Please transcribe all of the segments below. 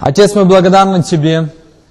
Отец, мы благодарны Тебе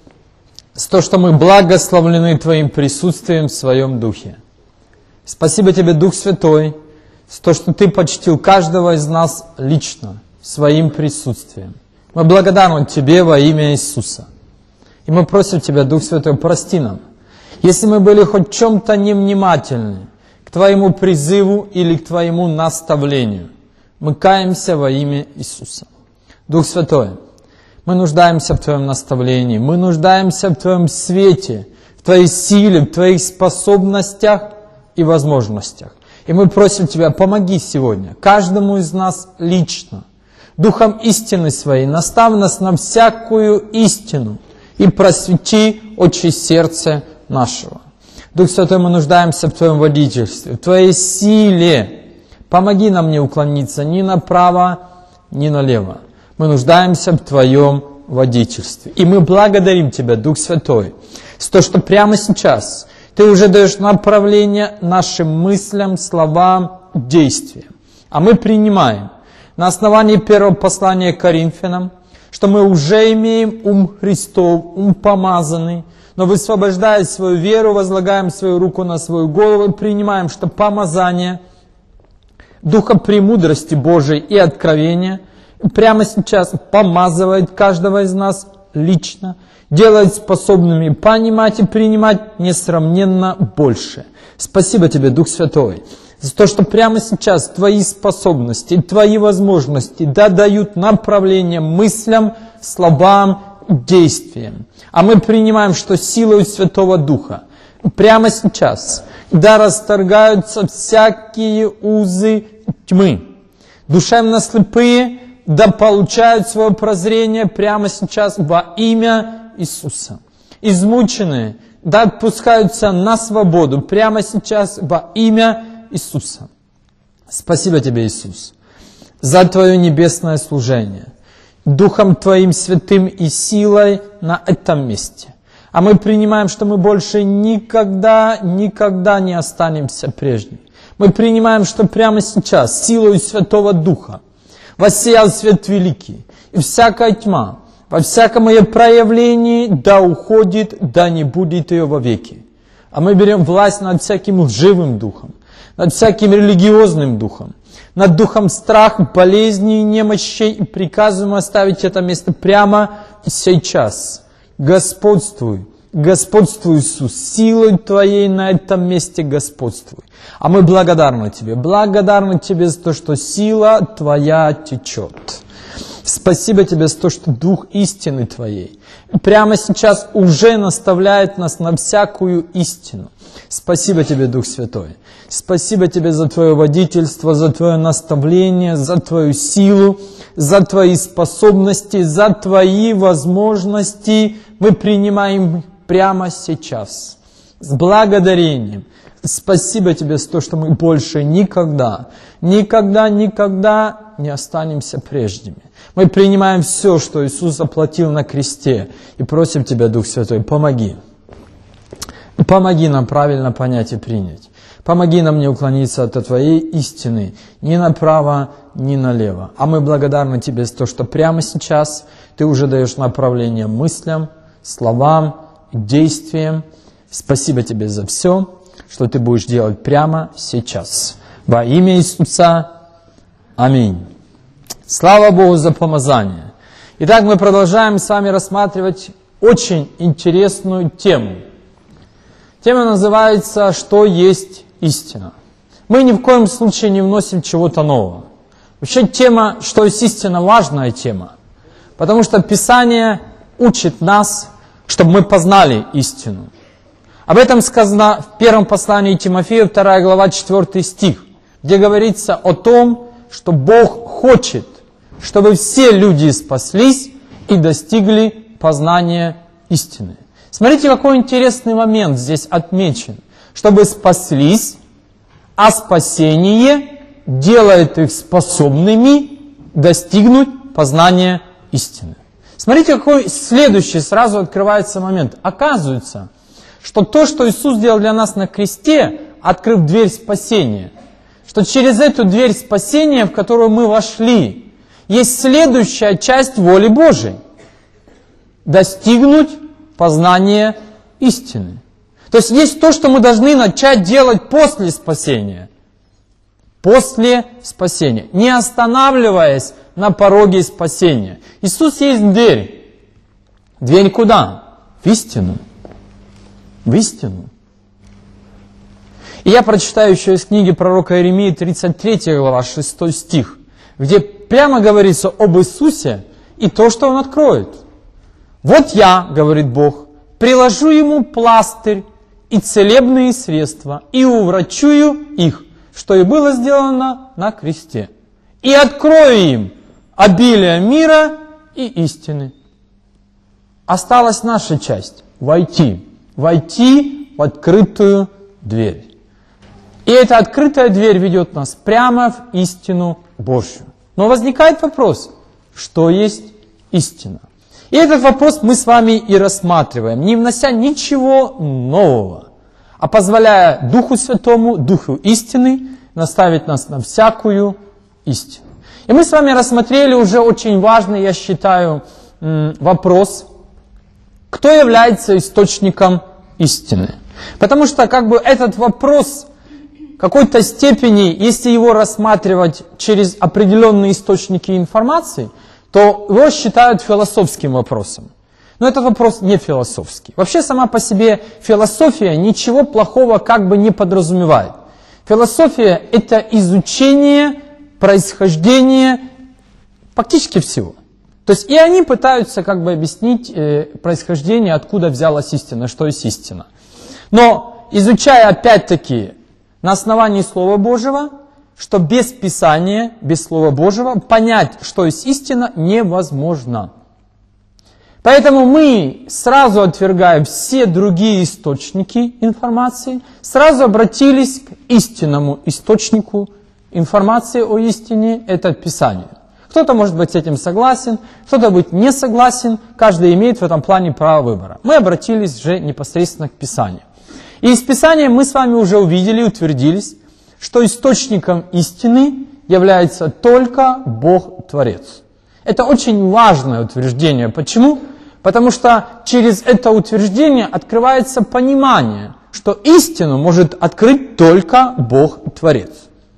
за то, что мы благословлены Твоим присутствием в Своем Духе. Спасибо Тебе, Дух Святой, за то, что Ты почтил каждого из нас лично Своим присутствием. Мы благодарны Тебе во имя Иисуса. И мы просим Тебя, Дух Святой, прости нам, если мы были хоть в чем-то невнимательны к Твоему призыву или к Твоему наставлению. Мы каемся во имя Иисуса. Дух Святой, мы нуждаемся в Твоем наставлении, мы нуждаемся в Твоем свете, в Твоей силе, в Твоих способностях и возможностях. И мы просим Тебя, помоги сегодня каждому из нас лично, Духом истины Своей, наставь нас на всякую истину и просвети очи сердца нашего. Дух Святой, мы нуждаемся в Твоем водительстве, в Твоей силе. Помоги нам не уклониться ни направо, ни налево. Мы нуждаемся в Твоем водительстве. И мы благодарим Тебя, Дух Святой, за то, что прямо сейчас Ты уже даешь направление нашим мыслям, словам, действиям. А мы принимаем на основании первого послания к Коринфянам, что мы уже имеем ум Христов, ум помазанный, но высвобождая свою веру, возлагаем свою руку на свою голову и принимаем, что помазание Духа премудрости Божией и откровения прямо сейчас помазывает каждого из нас лично, делает способными понимать и принимать несравненно больше. Спасибо Тебе, Дух Святой, за то, что прямо сейчас Твои способности, Твои возможности дают направление мыслям, словам, действиям. А мы принимаем, что силой Святого Духа прямо сейчас расторгаются всякие узы тьмы. Душевно слепые получают свое прозрение прямо сейчас во имя Иисуса. Измученные отпускаются на свободу прямо сейчас во имя Иисуса. Спасибо Тебе, Иисус, за Твое небесное служение, Духом Твоим Святым и силой на этом месте. А мы принимаем, что мы больше никогда не останемся прежними. Мы принимаем, что прямо сейчас силой Святого Духа воссиял свет великий, и всякая тьма во всяком ее проявлении да уходит, да не будет ее вовеки. А мы берем власть над всяким лживым духом, над всяким религиозным духом, над духом страха, болезней, немощей, и приказываем оставить это место прямо сейчас. Господствуй, господствуй, Иисус, силой Твоей на этом месте господствуй. А мы благодарны Тебе за то, что сила Твоя течет. Спасибо Тебе за то, что Дух истины Твоей прямо сейчас уже наставляет нас на всякую истину. Спасибо Тебе, Дух Святой. Спасибо Тебе за Твое водительство, за Твое наставление, за Твою силу, за Твои способности, за Твои возможности. Мы принимаем прямо сейчас с благодарением. Спасибо Тебе за то, что мы больше никогда не останемся прежними. Мы принимаем все, что Иисус заплатил на кресте, и просим Тебя, Дух Святой, помоги. Помоги нам правильно понять и принять. Помоги нам не уклониться от Твоей истины ни направо, ни налево. А мы благодарны Тебе за то, что прямо сейчас Ты уже даешь направление мыслям, словам, действиям. Спасибо Тебе за все, что Ты будешь делать прямо сейчас. Во имя Иисуса. Аминь. Слава Богу за помазание. Итак, мы продолжаем с вами рассматривать очень интересную тему. Тема называется «Что есть истина?». Мы ни в коем случае не вносим чего-то нового. Вообще тема «Что есть истина?» важная тема, потому что Писание учит нас, чтобы мы познали истину. Об этом сказано в первом послании Тимофею, 2 глава, 4 стих, где говорится о том, что Бог хочет, чтобы все люди спаслись и достигли познания истины. Смотрите, какой интересный момент здесь отмечен. Чтобы спаслись, а спасение делает их способными достигнуть познания истины. Смотрите, какой следующий сразу открывается момент. Оказывается, что то, что Иисус сделал для нас на кресте, открыв дверь спасения, что через эту дверь спасения, в которую мы вошли, есть следующая часть воли Божией. достигнуть познания истины. То есть то, что мы должны начать делать после спасения. После спасения. Не останавливаясь на пороге спасения. Иисус есть дверь. Дверь куда? В истину. В истину. И я прочитаю еще из книги пророка Иеремии, 33 глава, 6 стих, где прямо говорится об Иисусе и то, что Он откроет. «Вот я, — говорит Бог, — приложу Ему пластырь и целебные средства, и уврачую их, что и было сделано на кресте, и открою им обилие мира и истины». Осталась наша часть — войти в открытую дверь. И эта открытая дверь ведет нас прямо в истину Божью. Но возникает вопрос, что есть истина? И этот вопрос мы с вами и рассматриваем, не внося ничего нового, а позволяя Духу Святому, Духу истины, наставить нас на всякую истину. И мы с вами рассмотрели уже очень важный, я считаю, вопрос, кто является источником истины. Потому что этот вопрос в какой-то степени, если его рассматривать через определенные источники информации, то его считают философским вопросом. Но этот вопрос не философский. Вообще сама по себе философия ничего плохого не подразумевает. Философия – это изучение происхождения практически всего. То есть и они пытаются объяснить происхождение, откуда взялась истина, что есть истина. Но изучая опять-таки на основании Слова Божьего, что без Писания, без Слова Божьего понять, что есть истина, невозможно. Поэтому мы сразу отвергаем все другие источники информации, сразу обратились к истинному источнику информации о истине, это Писание. Кто-то может быть с этим согласен, кто-то быть не согласен, каждый имеет в этом плане право выбора. Мы обратились же непосредственно к Писанию. И из Писания мы с вами уже увидели, утвердились, что источником истины является только Бог-творец. Это очень важное утверждение. Почему? Потому что через это утверждение открывается понимание, что истину может открыть только Бог-творец.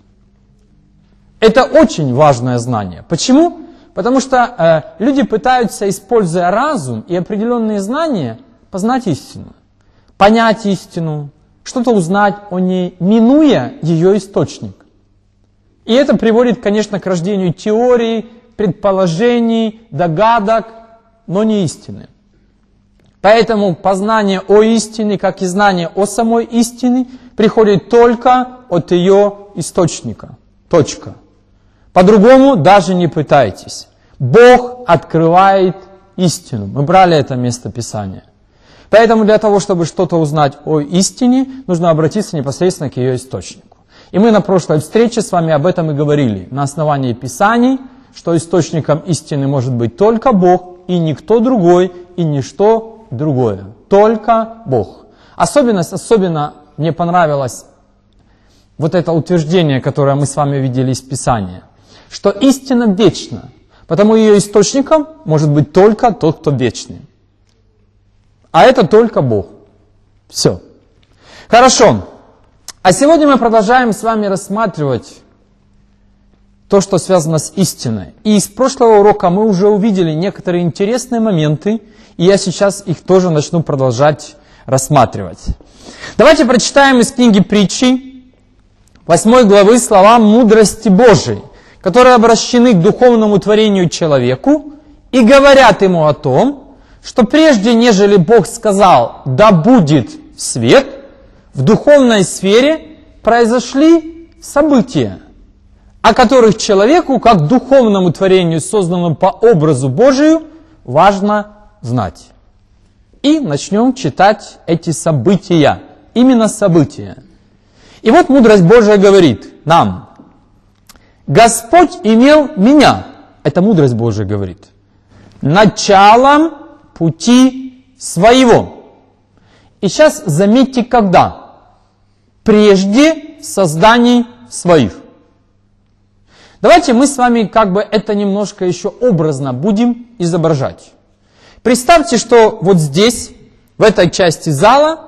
Это очень важное знание. Почему? Потому что люди пытаются, используя разум и определенные знания, познать истину, понять истину, что-то узнать о ней, минуя ее источник. И это приводит, конечно, к рождению теорий, предположений, догадок, но не истины. Поэтому познание о истине, как и знание о самой истине, приходит только от ее источника. Точка. По-другому даже не пытайтесь. Бог открывает истину. Мы брали это место Писания. Поэтому для того, чтобы что-то узнать о истине, нужно обратиться непосредственно к ее источнику. И мы на прошлой встрече с вами об этом и говорили. На основании Писаний, что источником истины может быть только Бог, и никто другой, и ничто другое. Только Бог. Особенно мне понравилось вот это утверждение, которое мы с вами видели из Писания, что истина вечна, потому ее источником может быть только тот, кто вечный. А это только Бог. Все. Хорошо. А сегодня мы продолжаем с вами рассматривать то, что связано с истиной. И из прошлого урока мы уже увидели некоторые интересные моменты, и я сейчас их тоже начну продолжать рассматривать. Давайте прочитаем из книги Притчи 8 главы слова мудрости Божией, которые обращены к духовному творению человеку и говорят ему о том, что прежде, нежели Бог сказал «да будет свет», в духовной сфере произошли события, о которых человеку, как духовному творению, созданному по образу Божию, важно знать. И начнем читать эти события, именно события. И вот мудрость Божия говорит нам: «Господь имел меня», это мудрость Божия говорит, «началом пути своего». И сейчас заметьте, когда. Прежде созданий своих. Давайте мы с вами это немножко еще образно будем изображать. Представьте, что вот здесь, в этой части зала,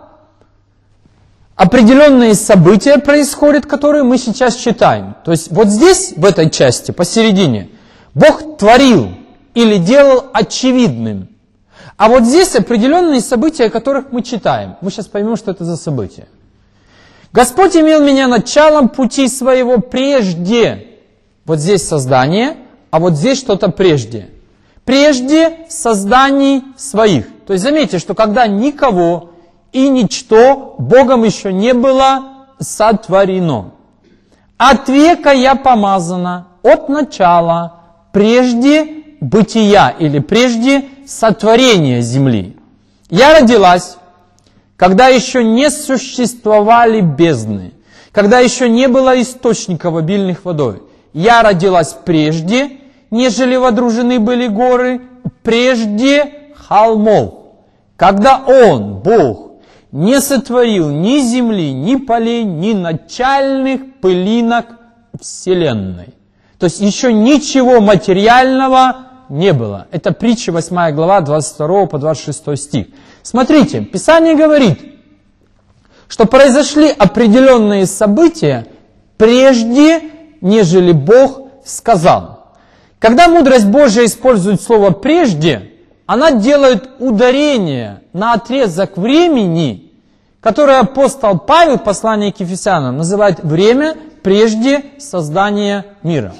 определенные события происходят, которые мы сейчас читаем. То есть вот здесь, в этой части, посередине, Бог творил или делал очевидным. А вот здесь определенные события, о которых мы читаем. Мы сейчас поймем, что это за события. Господь имел меня началом пути своего прежде. Вот здесь создание, а вот здесь что-то прежде. Прежде созданий своих. То есть заметьте, что когда никого и ничто Богом еще не было сотворено. От века я помазана, от начала, прежде бытия или прежде сотворения земли. Я родилась, когда еще не существовали бездны, когда еще не было источников, обильных водой. Я родилась прежде, нежели водружены были горы, прежде холмов. Когда Он, Бог, не сотворил ни земли, ни полей, ни начальных пылинок вселенной. То есть еще ничего материального не было. Это притча 8 глава, 22 по 26 стих. Смотрите, Писание говорит, что произошли определенные события прежде, нежели Бог сказал. Когда мудрость Божия использует слово «прежде», она делает ударение на отрезок времени, которое апостол Павел в послании к Ефесянам называет время прежде создания мира.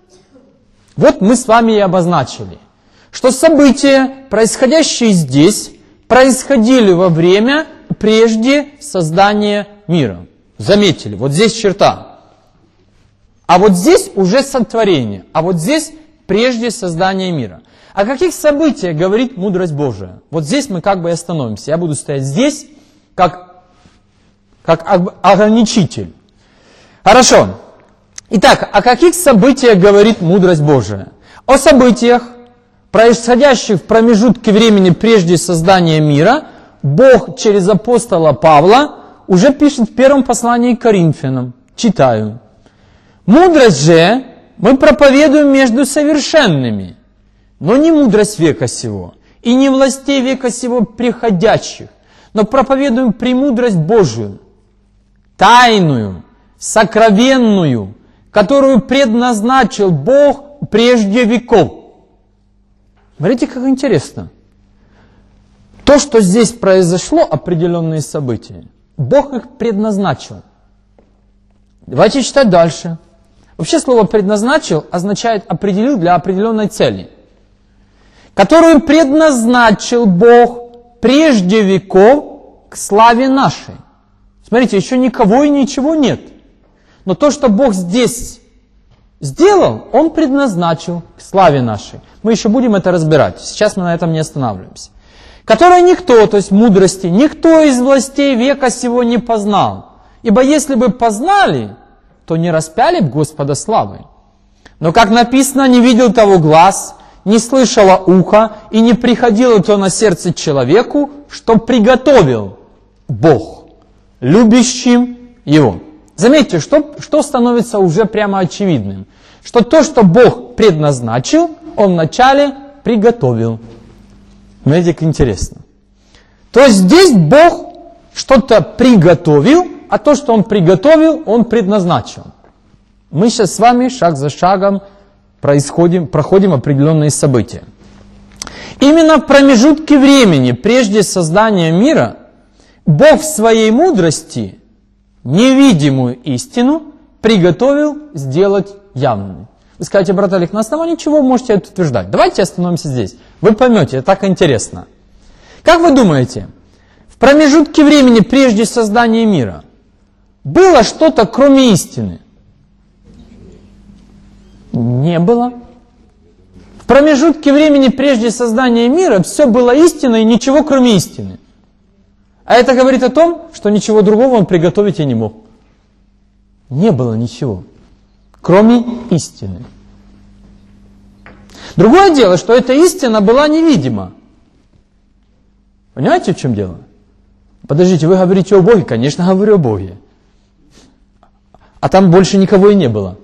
Вот мы с вами и обозначили, что события, происходящие здесь, происходили во время прежде создания мира. Заметили, вот здесь черта. А вот здесь уже сотворение, а вот здесь прежде создания мира. О каких событиях говорит мудрость Божия? Вот здесь мы как бы и остановимся. Я буду стоять здесь, как ограничитель. Хорошо. Итак, о каких событиях говорит мудрость Божия? О событиях, происходящих в промежутке времени прежде создания мира, Бог через апостола Павла уже пишет в первом послании к Коринфянам. Читаю. «Мудрость же мы проповедуем между совершенными, но не мудрость века сего, и не властей века сего приходящих, но проповедуем премудрость Божию, тайную, сокровенную, которую предназначил Бог прежде веков». Смотрите, как интересно. То, что здесь произошло, определенные события, Бог их предназначил. Давайте читать дальше. Вообще слово «предназначил» означает «определил для определенной цели», которую предназначил Бог прежде веков к славе нашей. Смотрите, еще никого и ничего нет. Но то, что Бог здесь сделал, Он предназначил к славе нашей. Мы еще будем это разбирать. Сейчас мы на этом не останавливаемся. Которое никто, то есть мудрости, никто из властей века сего не познал. Ибо если бы познали, то не распяли б Господа славы. Но, как написано, не видел того глаз, не слышало ухо, и не приходило то на сердце человеку, что приготовил Бог, любящим Его. Заметьте, что становится уже прямо очевидным. Что то, что Бог предназначил, Он вначале приготовил. Смотрите, как интересно. То есть здесь Бог что-то приготовил, а то, что Он приготовил, Он предназначил. Мы сейчас с вами шаг за шагом проходим определенные события. Именно в промежутке времени, прежде создания мира, Бог в своей мудрости невидимую истину приготовил сделать явной. Вы скажете, брат Олег, на основании чего вы можете это утверждать? Давайте остановимся здесь. Вы поймете, это так интересно. Как вы думаете, в промежутке времени прежде создания мира было что-то кроме истины? Не было. В промежутке времени прежде создания мира все было истиной и ничего кроме истины. А это говорит о том, что ничего другого Он приготовить и не мог. Не было ничего, кроме истины. Другое дело, что эта истина была невидима. Понимаете, в чем дело? Подождите, вы говорите о Боге? Конечно, говорю о Боге. А там больше никого и не было.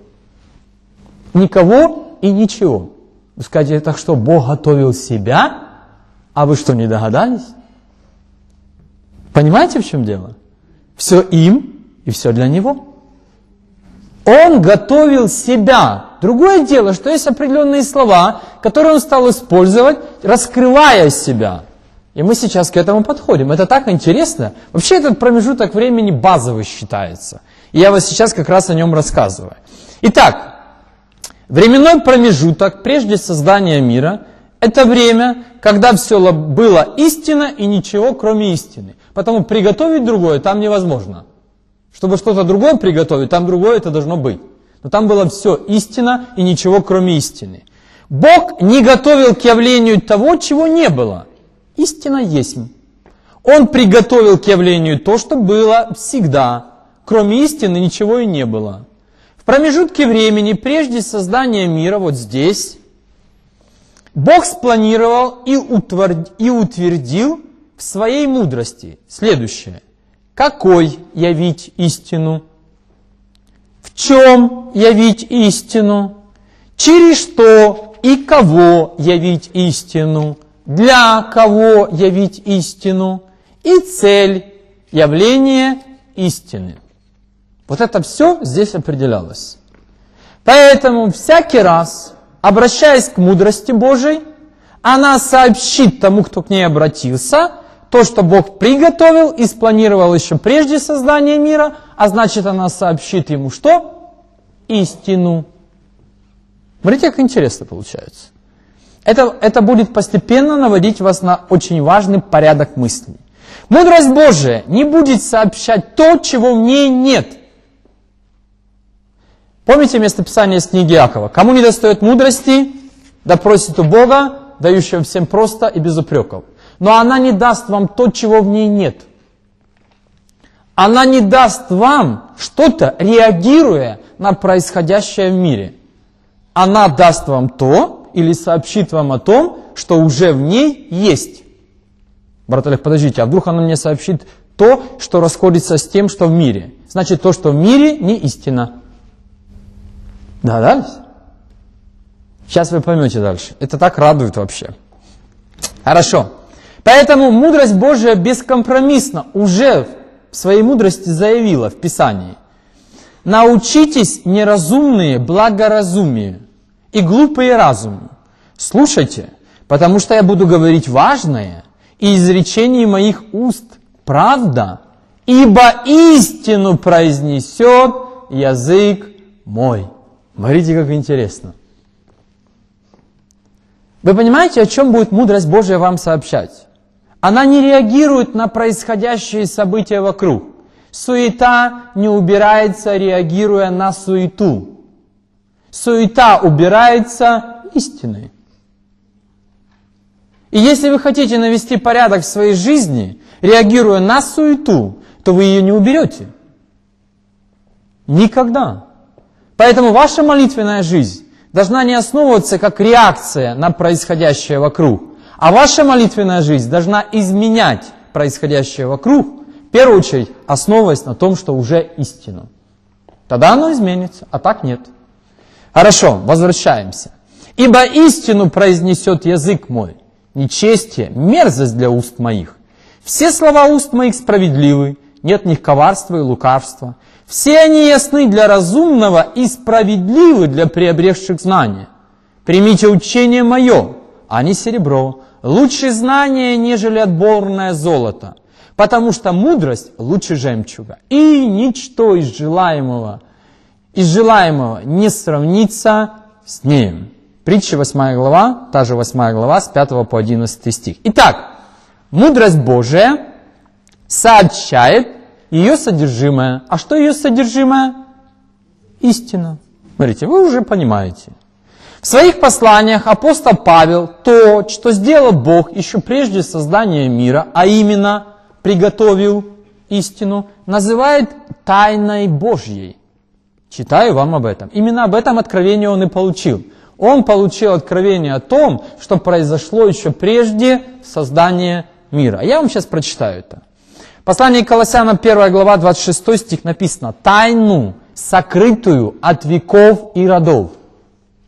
Никого и ничего. Вы скажете, так что Бог готовил себя? А вы что, не догадались? Понимаете, в чем дело? Все им и все для Него. Он готовил себя. Другое дело, что есть определенные слова, которые он стал использовать, раскрывая себя. И мы сейчас к этому подходим. Это так интересно. Вообще этот промежуток времени базовый считается. И я вот сейчас как раз о нем рассказываю. Итак, временной промежуток прежде создания мира – это время, когда все было истинно и ничего кроме истины. Потому приготовить другое там невозможно. Чтобы что-то другое приготовить, там другое это должно быть. Но там было все истина и ничего кроме истины. Бог не готовил к явлению того, чего не было. Истина есть. Он приготовил к явлению то, что было всегда. Кроме истины ничего и не было. В промежутке времени, прежде создания мира, вот здесь, Бог спланировал и утвердил в своей мудрости следующее. Какой явить истину? В чем явить истину? Через что и кого явить истину? Для кого явить истину? И цель явления истины. Вот это все здесь определялось. Поэтому всякий раз, обращаясь к мудрости Божией, она сообщит тому, кто к ней обратился, то, что Бог приготовил и спланировал еще прежде создания мира, а значит, она сообщит ему что? Истину. Смотрите, как интересно получается. Это будет постепенно наводить вас на очень важный порядок мыслей. Мудрость Божия не будет сообщать то, чего в ней нет. Помните местописание из книги Иакова? Кому не достает мудрости, да просит у Бога, дающего всем просто и без упреков. Но она не даст вам то, чего в ней нет. Она не даст вам что-то, реагируя на происходящее в мире. Она даст вам то, или сообщит вам о том, что уже в ней есть. Брат Олег, подождите, а вдруг она мне сообщит то, что расходится с тем, что в мире? Значит, то, что в мире, не истина. Догадались? Сейчас вы поймете дальше. Это так радует вообще. Хорошо. Поэтому мудрость Божия бескомпромиссно уже в своей мудрости заявила в Писании. Научитесь, неразумные, благоразумию, и глупые разуму. Слушайте, потому что я буду говорить важное, и изречений моих уст правда, ибо истину произнесет язык мой. Смотрите, как интересно. Вы понимаете, о чем будет мудрость Божия вам сообщать? Она не реагирует на происходящие события вокруг. Суета не убирается, реагируя на суету. Суета убирается истиной. И если вы хотите навести порядок в своей жизни, реагируя на суету, то вы ее не уберете. Никогда. Поэтому ваша молитвенная жизнь должна не основываться как реакция на происходящее вокруг, а ваша молитвенная жизнь должна изменять происходящее вокруг, в первую очередь основываясь на том, что уже истина. Тогда оно изменится, а так нет. Хорошо, возвращаемся. «Ибо истину произнесет язык мой, нечестие, мерзость для уст моих. Все слова уст моих справедливы, нет в них коварства и лукавства. Все они ясны для разумного и справедливы для приобретших знания. Примите учение мое, а не серебро, лучше знания, нежели отборное золото, потому что мудрость лучше жемчуга, и ничто из желаемого не сравнится с ним». Притча 8 глава, та же 8 глава, с 5 по 11 стих. Итак, мудрость Божия сообщает ее содержимое. А что ее содержимое? Истина. Смотрите, вы уже понимаете. В своих посланиях апостол Павел то, что сделал Бог еще прежде создания мира, а именно приготовил истину, называет тайной Божьей. Читаю вам об этом. Именно об этом откровении он и получил. Он получил откровение о том, что произошло еще прежде создания мира. Я вам сейчас прочитаю это. В послании к Колоссянам 1 глава 26 стих написано: «Тайну, сокрытую от веков и родов,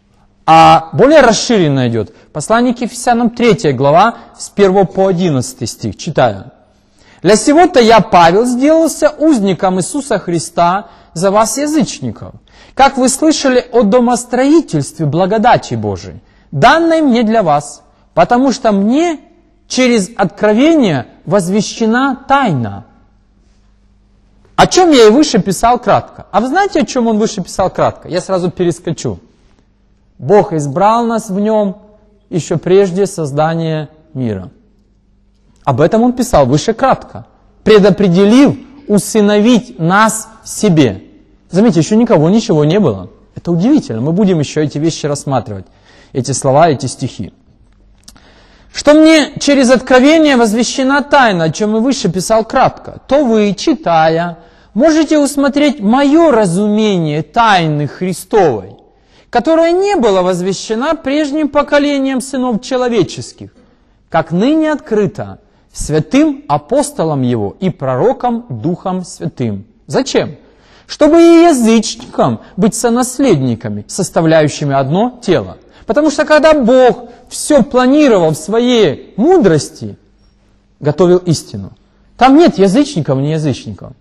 А более расширенно идет. Послание к Ефесянам 3 глава, с 1 по 11 стих. Читаю. «Для сего-то я, Павел, сделался узником Иисуса Христа за вас, язычников, как вы слышали о домостроительстве благодати Божией, данной мне для вас, потому что мне через откровение возвещена тайна». О чем я и выше писал кратко. А вы знаете, о чем он выше писал кратко? Я сразу перескочу. Бог избрал нас в нем еще прежде создания мира. Об этом он писал выше кратко. Предопределив усыновить нас себе. Заметьте, еще никого ничего не было. Это удивительно. Мы будем еще эти вещи рассматривать. Эти слова, эти стихи. Что мне через откровение возвещена тайна, о чем и выше писал кратко, то вы, читая, можете усмотреть мое разумение тайны Христовой, которая не была возвещена прежним поколением сынов человеческих, как ныне открыта святым апостолом его и пророком Духом Святым. Зачем? Чтобы и язычникам быть сонаследниками, составляющими одно тело. Потому что когда Бог все планировал в своей мудрости, готовил истину, там нет язычников, не язычников.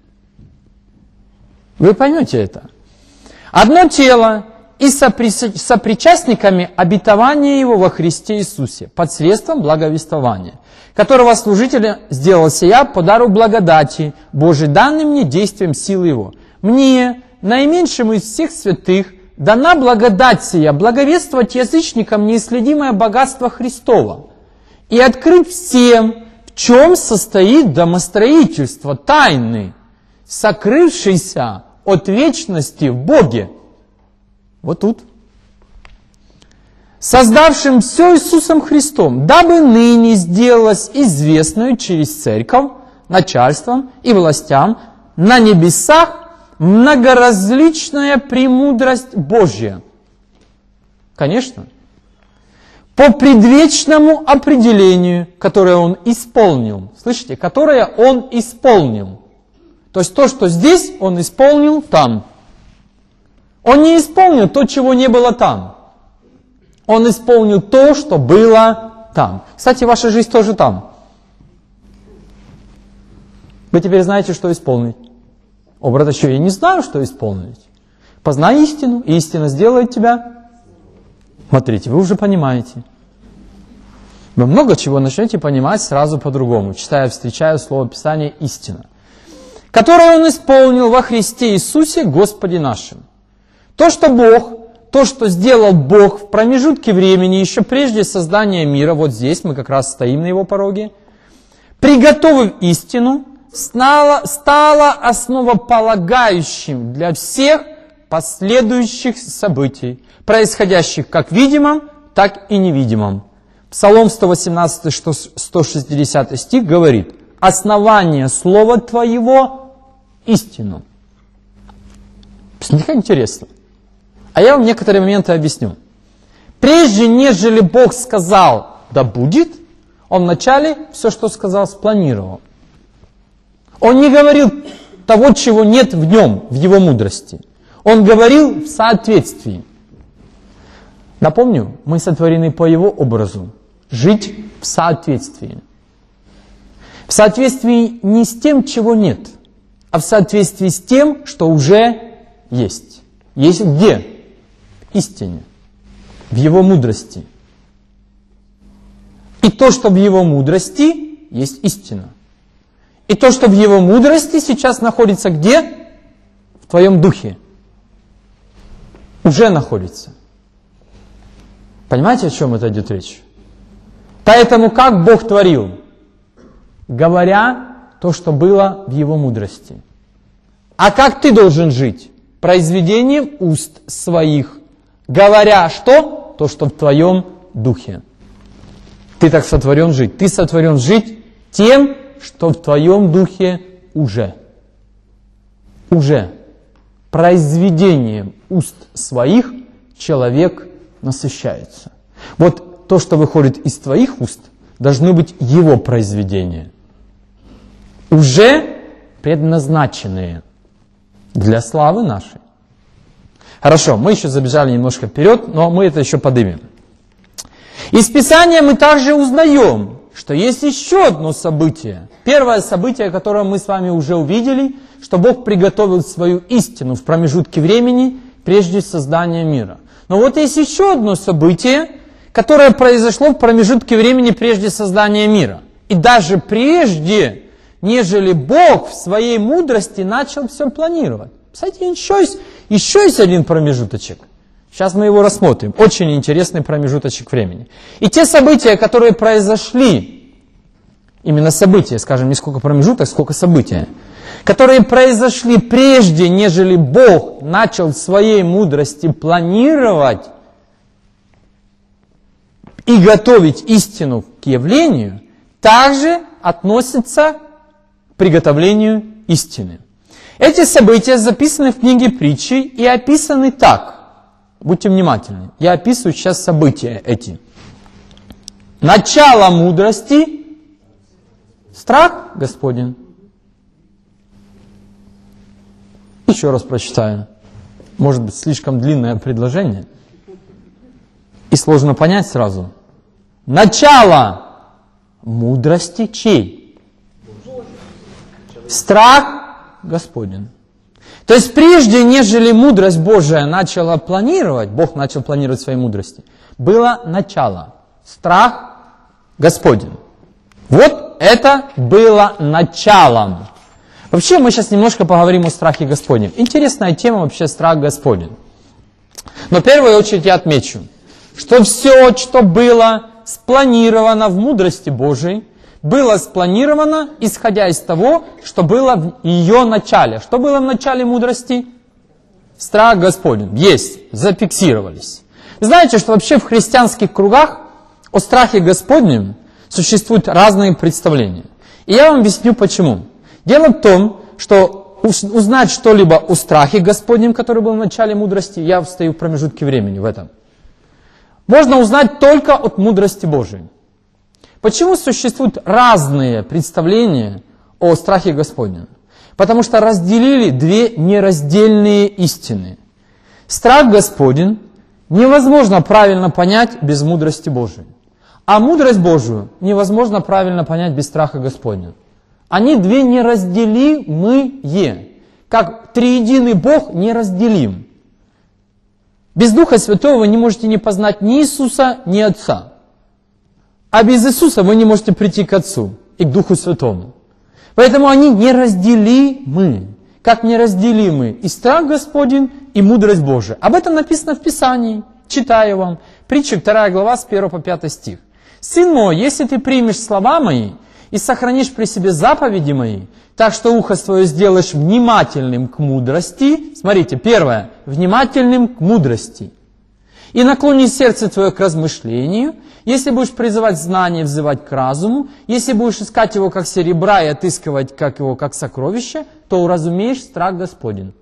Вы поймете это. Одно тело и сопричастниками обетования Его во Христе Иисусе, под средством благовествования, которого служителя сделался я по дару благодати Божией, данным мне действием силы Его. Мне, наименьшему из всех святых, дана благодать сия, благовествовать язычникам неисследимое богатство Христова и открыть всем, в чем состоит домостроительство тайны, сокрывшейся от вечности в Боге. Вот тут. Создавшим все Иисусом Христом, дабы ныне сделалось известную через церковь, начальством и властям на небесах многоразличная премудрость Божья. Конечно. По предвечному определению, которое Он исполнил. Слышите? Которое Он исполнил. То есть то, что здесь, Он исполнил там. Он не исполнил то, чего не было там. Он исполнил то, что было там. Кстати, ваша жизнь тоже там. Вы теперь знаете, что исполнить. О, брат, еще я не знаю, что исполнить. Познай истину, и истина сделает тебя. Смотрите, вы уже понимаете. Вы много чего начнете понимать сразу по-другому, встречая слово Писания «истина», которое Он исполнил во Христе Иисусе Господе нашим. То, что сделал Бог в промежутке времени, еще прежде создания мира, вот здесь мы как раз стоим на Его пороге, приготовив истину, стало основополагающим для всех последующих событий, происходящих как в видимом, так и невидимом. Псалом 118, 160 стих говорит: «Основание слова Твоего – истину». Посмотрите, как интересно. А я вам некоторые моменты объясню. Прежде нежели Бог сказал «да будет», Он вначале все, что сказал, спланировал. Он не говорил того, чего нет в Нем, в Его мудрости. Он говорил в соответствии. Напомню, мы сотворены по Его образу. Жить в соответствии. В соответствии не с тем, чего нет, а в соответствии с тем, что уже есть. Есть где? В истине. В Его мудрости. И то, что в Его мудрости, есть истина. И то, что в Его мудрости сейчас находится где? В твоем духе. Уже находится. Понимаете, о чем это идет речь? Поэтому как Бог творил? Говоря то, что было в Его мудрости. А как ты должен жить? Произведением уст своих. Говоря что? То, что в твоем духе. Ты так сотворен жить. Ты сотворен жить тем, что в твоем духе уже. Уже. Произведением уст своих человек насыщается. Вот то, что выходит из твоих уст, должны быть его произведения. Уже предназначенные для славы нашей. Хорошо, мы еще забежали немножко вперед, но мы это еще поднимем. Из Писания мы также узнаем, что есть еще одно событие. Первое событие, которое мы с вами уже увидели, что Бог приготовил свою истину в промежутке времени прежде создания мира. Но вот есть еще одно событие, которое произошло в промежутке времени прежде создания мира. И даже прежде, нежели Бог в своей мудрости начал все планировать. Кстати, еще есть один промежуточек. Сейчас мы его рассмотрим. Очень интересный промежуточек времени. И те события, которые произошли, именно события, скажем, не сколько промежуток, сколько события, которые произошли прежде, нежели Бог начал в своей мудрости планировать и готовить истину к явлению, также относятся к приготовлению истины. Эти события записаны в книге Притчи и описаны так. Будьте внимательны. Я описываю сейчас события эти. Начало мудрости – страх Господень. Еще раз прочитаю. Может быть, слишком длинное предложение. И сложно понять сразу. Начало мудрости чей? Страх Господень. То есть прежде, нежели мудрость Божия начала планировать, Бог начал планировать своей мудрости, было начало. Страх Господень. Вот это было началом. Вообще мы сейчас немножко поговорим о страхе Господнем. Интересная тема вообще страх Господень. Но в первую очередь я отмечу, что все, что было спланировано в мудрости Божией, было спланировано, исходя из того, что было в ее начале. Что было в начале мудрости? Страх Господень. Есть, зафиксировались. Знаете, что вообще в христианских кругах о страхе Господнем существуют разные представления. И я вам объясню почему. Дело в том, что узнать что-либо о страхе Господнем, который был в начале мудрости, я встаю в промежутке времени в этом, можно узнать только от мудрости Божией. Почему существуют разные представления о страхе Господнем? Потому что разделили две нераздельные истины. Страх Господень невозможно правильно понять без мудрости Божией. А мудрость Божию невозможно правильно понять без страха Господня. Они две неразделимые. Как триединый Бог неразделим. Без Духа Святого вы не можете не познать ни Иисуса, ни Отца. А без Иисуса вы не можете прийти к Отцу и к Духу Святому. Поэтому они неразделимы. Как неразделимы и страх Господень, и мудрость Божия. Об этом написано в Писании. Читаю вам. Притча 2 глава с 1 по 5 стих. «Сын мой, если ты примешь слова мои и сохранишь при себе заповеди мои, так что ухо твое сделаешь внимательным к мудрости». Смотрите, первое. Внимательным к мудрости. «И наклони сердце твое к размышлению, если будешь призывать знание, взывать к разуму, если будешь искать его как серебра и отыскивать его как сокровище, то уразумеешь страх Господень».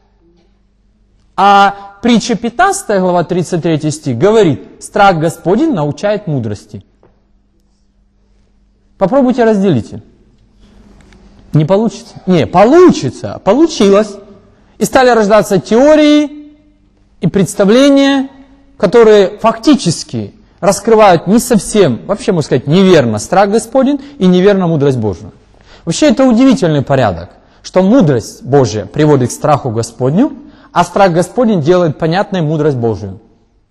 А притча 15 глава 33 стих говорит: «Страх Господень научает мудрости». Попробуйте разделите. Не получится? Не, получится. Получилось. И стали рождаться теории и представления, которые фактически раскрывают не совсем, вообще можно сказать, неверно страх Господень и неверно мудрость Божию. Вообще это удивительный порядок, что мудрость Божия приводит к страху Господню, а страх Господень делает понятной мудрость Божию.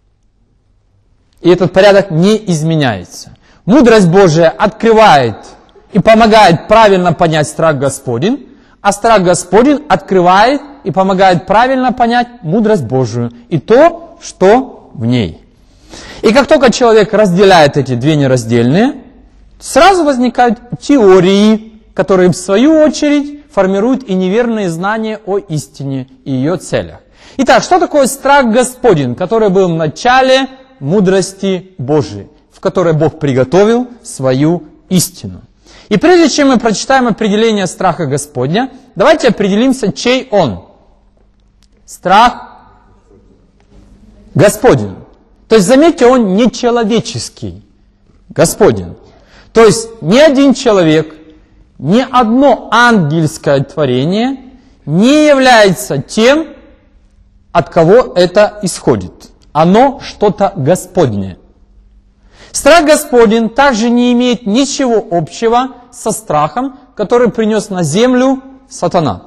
И этот порядок не изменяется. Мудрость Божия открывает и помогает правильно понять страх Господень, а страх Господень открывает и помогает правильно понять мудрость Божию и то, что в ней. И как только человек разделяет эти две нераздельные, сразу возникают теории, которые в свою очередь формируют и неверные знания о истине и ее целях. Итак, что такое страх Господень, который был в начале мудрости Божией, в которой Бог приготовил свою истину? И прежде чем мы прочитаем определение страха Господня, давайте определимся, чей он. Страх Господень. То есть, заметьте, он не человеческий, Господень. То есть, ни один человек, ни одно ангельское творение не является тем от кого это исходит. Оно что-то Господне. Страх Господень также не имеет ничего общего со страхом, который принес на землю сатана.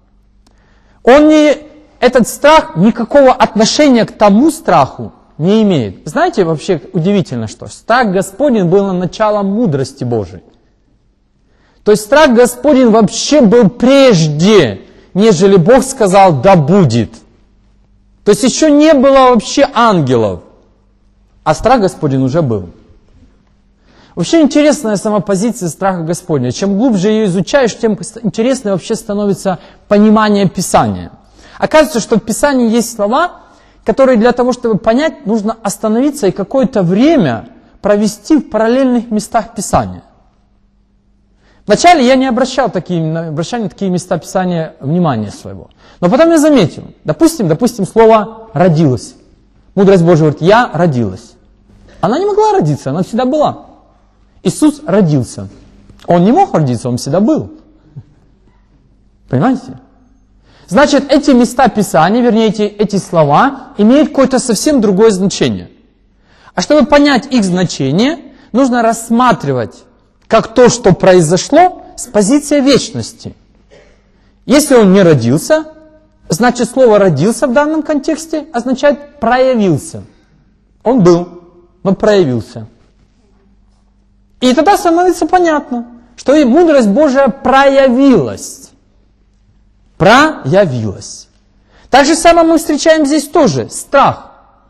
Этот страх никакого отношения к тому страху не имеет. Знаете, вообще удивительно, что страх Господень был началом мудрости Божией. То есть страх Господень вообще был прежде, нежели Бог сказал «да будет». То есть еще не было вообще ангелов, а страх Господень уже был. Вообще интересная сама позиция страха Господня. Чем глубже ее изучаешь, тем интереснее вообще становится понимание Писания. Оказывается, что в Писании есть слова, которые для того, чтобы понять, нужно остановиться и какое-то время провести в параллельных местах Писания. Вначале я не обращал на такие места Писания внимания своего. Но потом я заметил, допустим, слово «родилась». Мудрость Божия говорит «я родилась». Она не могла родиться, она всегда была. Иисус родился. Он не мог родиться, он всегда был. Понимаете? Значит, эти места Писания, вернее, эти слова, имеют какое-то совсем другое значение. А чтобы понять их значение, нужно рассматривать как то, что произошло, с позиции вечности. Если он не родился, значит слово «родился» в данном контексте означает «проявился». Он был, но проявился. И тогда становится понятно, что и мудрость Божия проявилась. Проявилась. Так же самое мы встречаем здесь тоже. Страх.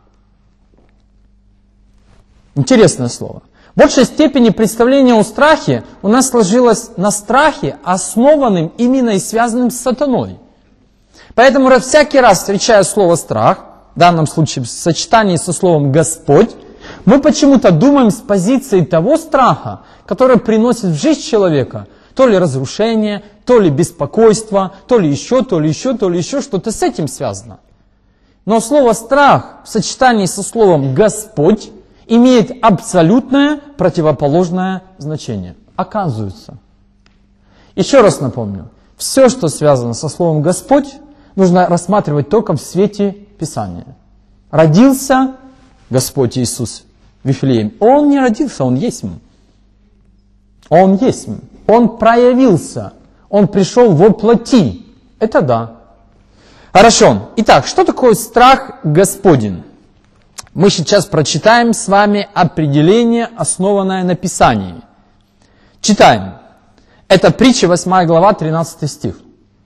Интересное слово. В большей степени представление о страхе у нас сложилось на страхе, основанным именно и связанным с сатаной. Поэтому всякий раз, встречая слово «страх», в данном случае в сочетании со словом «Господь», мы почему-то думаем с позиции того страха, который приносит в жизнь человека то ли разрушение, то ли беспокойство, то ли еще, что-то с этим связано. Но слово «страх» в сочетании со словом «Господь» имеет абсолютное противоположное значение. Оказывается. Еще раз напомню, все, что связано со словом «Господь», нужно рассматривать только в свете Писания. Родился Господь Иисус в Вифлееме. Он не родился, Он есть. Он есть. Он проявился. Он пришел во плоти. Это да. Хорошо. Итак, что такое страх Господень? Мы сейчас прочитаем с вами определение, основанное на Писании. Читаем. Это притча 8 глава, 13 стих.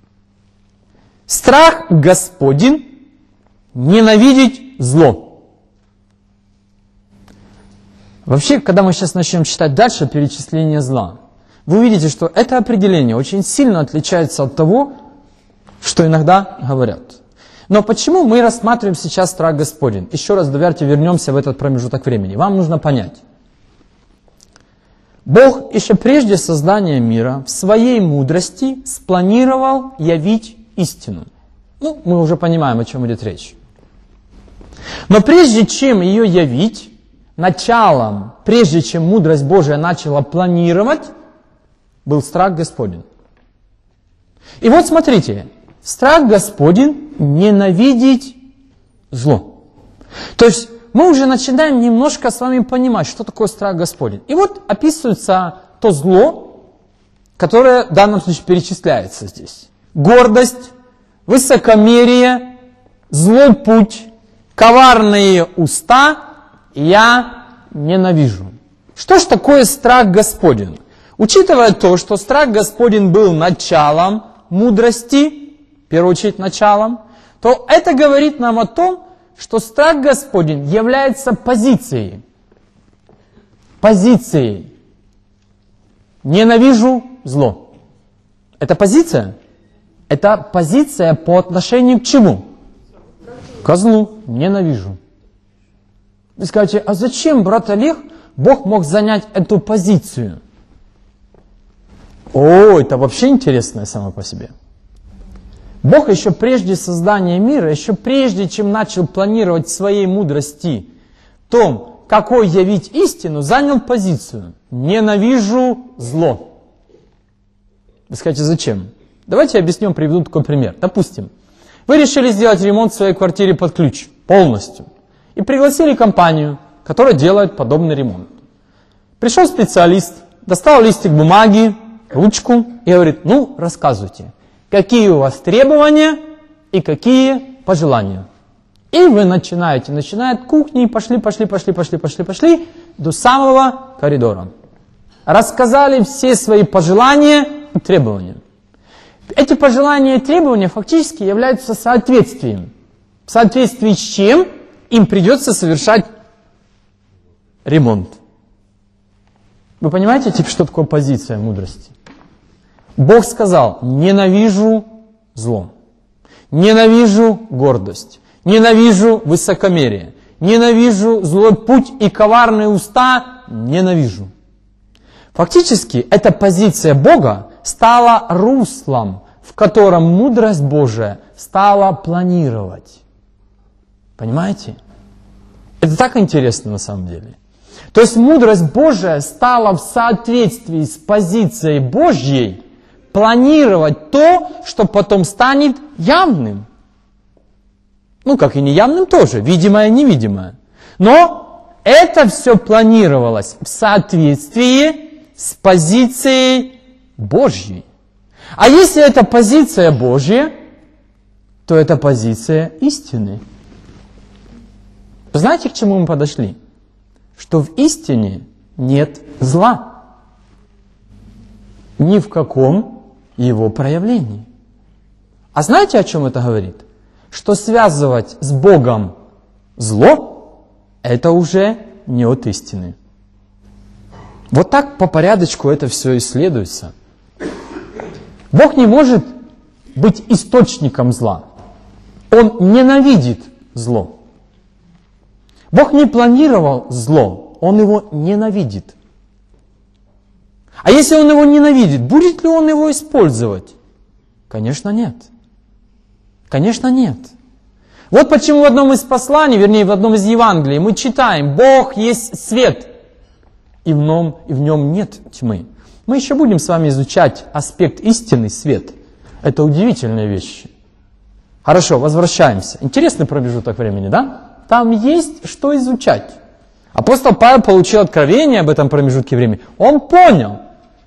Страх Господень – ненавидеть зло. Вообще, когда мы сейчас начнем читать дальше перечисление зла, вы увидите, что это определение очень сильно отличается от того, что иногда говорят. Но почему мы рассматриваем сейчас страх Господень? Еще раз, давайте вернемся в этот промежуток времени. Вам нужно понять. Бог еще прежде создания мира в своей мудрости спланировал явить истину. Мы уже понимаем, о чем идет речь. Но прежде чем ее явить, началом, прежде чем мудрость Божия начала планировать, был страх Господень. И вот смотрите, страх Господень – ненавидеть зло. То есть мы уже начинаем немножко с вами понимать, что такое страх Господень. И вот описывается то зло, которое в данном случае перечисляется здесь. Гордость, высокомерие, злой путь, коварные уста я ненавижу. Что ж такое страх Господень? Учитывая то, что страх Господень был началом мудрости, в первую очередь началом, то это говорит нам о том, что страх Господень является позицией. Позицией. Ненавижу зло. Это позиция? Это позиция по отношению к чему? К злу. Ненавижу. Вы скажете, а зачем, брат Олег, Бог мог занять эту позицию? Это вообще интересное само по себе. Бог еще прежде создания мира, еще прежде, чем начал планировать в своей мудрости том, какой явить истину, занял позицию. Ненавижу зло. Вы скажете, зачем? Давайте я объясню, приведу такой пример. Допустим, Вы решили сделать ремонт в своей квартире под ключ, полностью. И пригласили компанию, которая делает подобный ремонт. Пришел специалист, достал листик бумаги, ручку и говорит, ну, рассказывайте, какие у вас требования и какие пожелания. И вы начинаете от кухни, пошли до самого коридора. Рассказали все свои пожелания и требования. Эти пожелания и требования фактически являются соответствием. В соответствии с чем им придется совершать ремонт. Вы понимаете, что такое позиция мудрости? Бог сказал, ненавижу зло, ненавижу гордость, ненавижу высокомерие, ненавижу злой путь и коварные уста, ненавижу. Фактически, эта позиция Бога стала руслом, в котором мудрость Божия стала планировать. Понимаете? Это так интересно на самом деле. То есть мудрость Божия стала в соответствии с позицией Божьей планировать то, что потом станет явным. Ну, как и неявным тоже, видимое и невидимое. Но это все планировалось в соответствии с позицией Божьей. А если это позиция Божья, то это позиция истины. Вы знаете, к чему мы подошли? Что в истине нет зла. Ни в каком его проявлении. А знаете, о чем это говорит? Что связывать с Богом зло, это уже не от истины. Вот так по порядочку это все исследуется. Бог не может быть источником зла. Он ненавидит зло. Бог не планировал зло, Он его ненавидит. А если Он его ненавидит, будет ли Он его использовать? Конечно, нет. Конечно, нет. Вот почему в одном из посланий, вернее, в одном из Евангелий мы читаем, Бог есть свет, и в нем нет тьмы. Мы еще будем с вами изучать аспект истины, свет. Это удивительные вещи. Хорошо, возвращаемся. Интересный промежуток времени, да? Там есть что изучать. Апостол Павел получил откровение об этом промежутке времени. Он понял,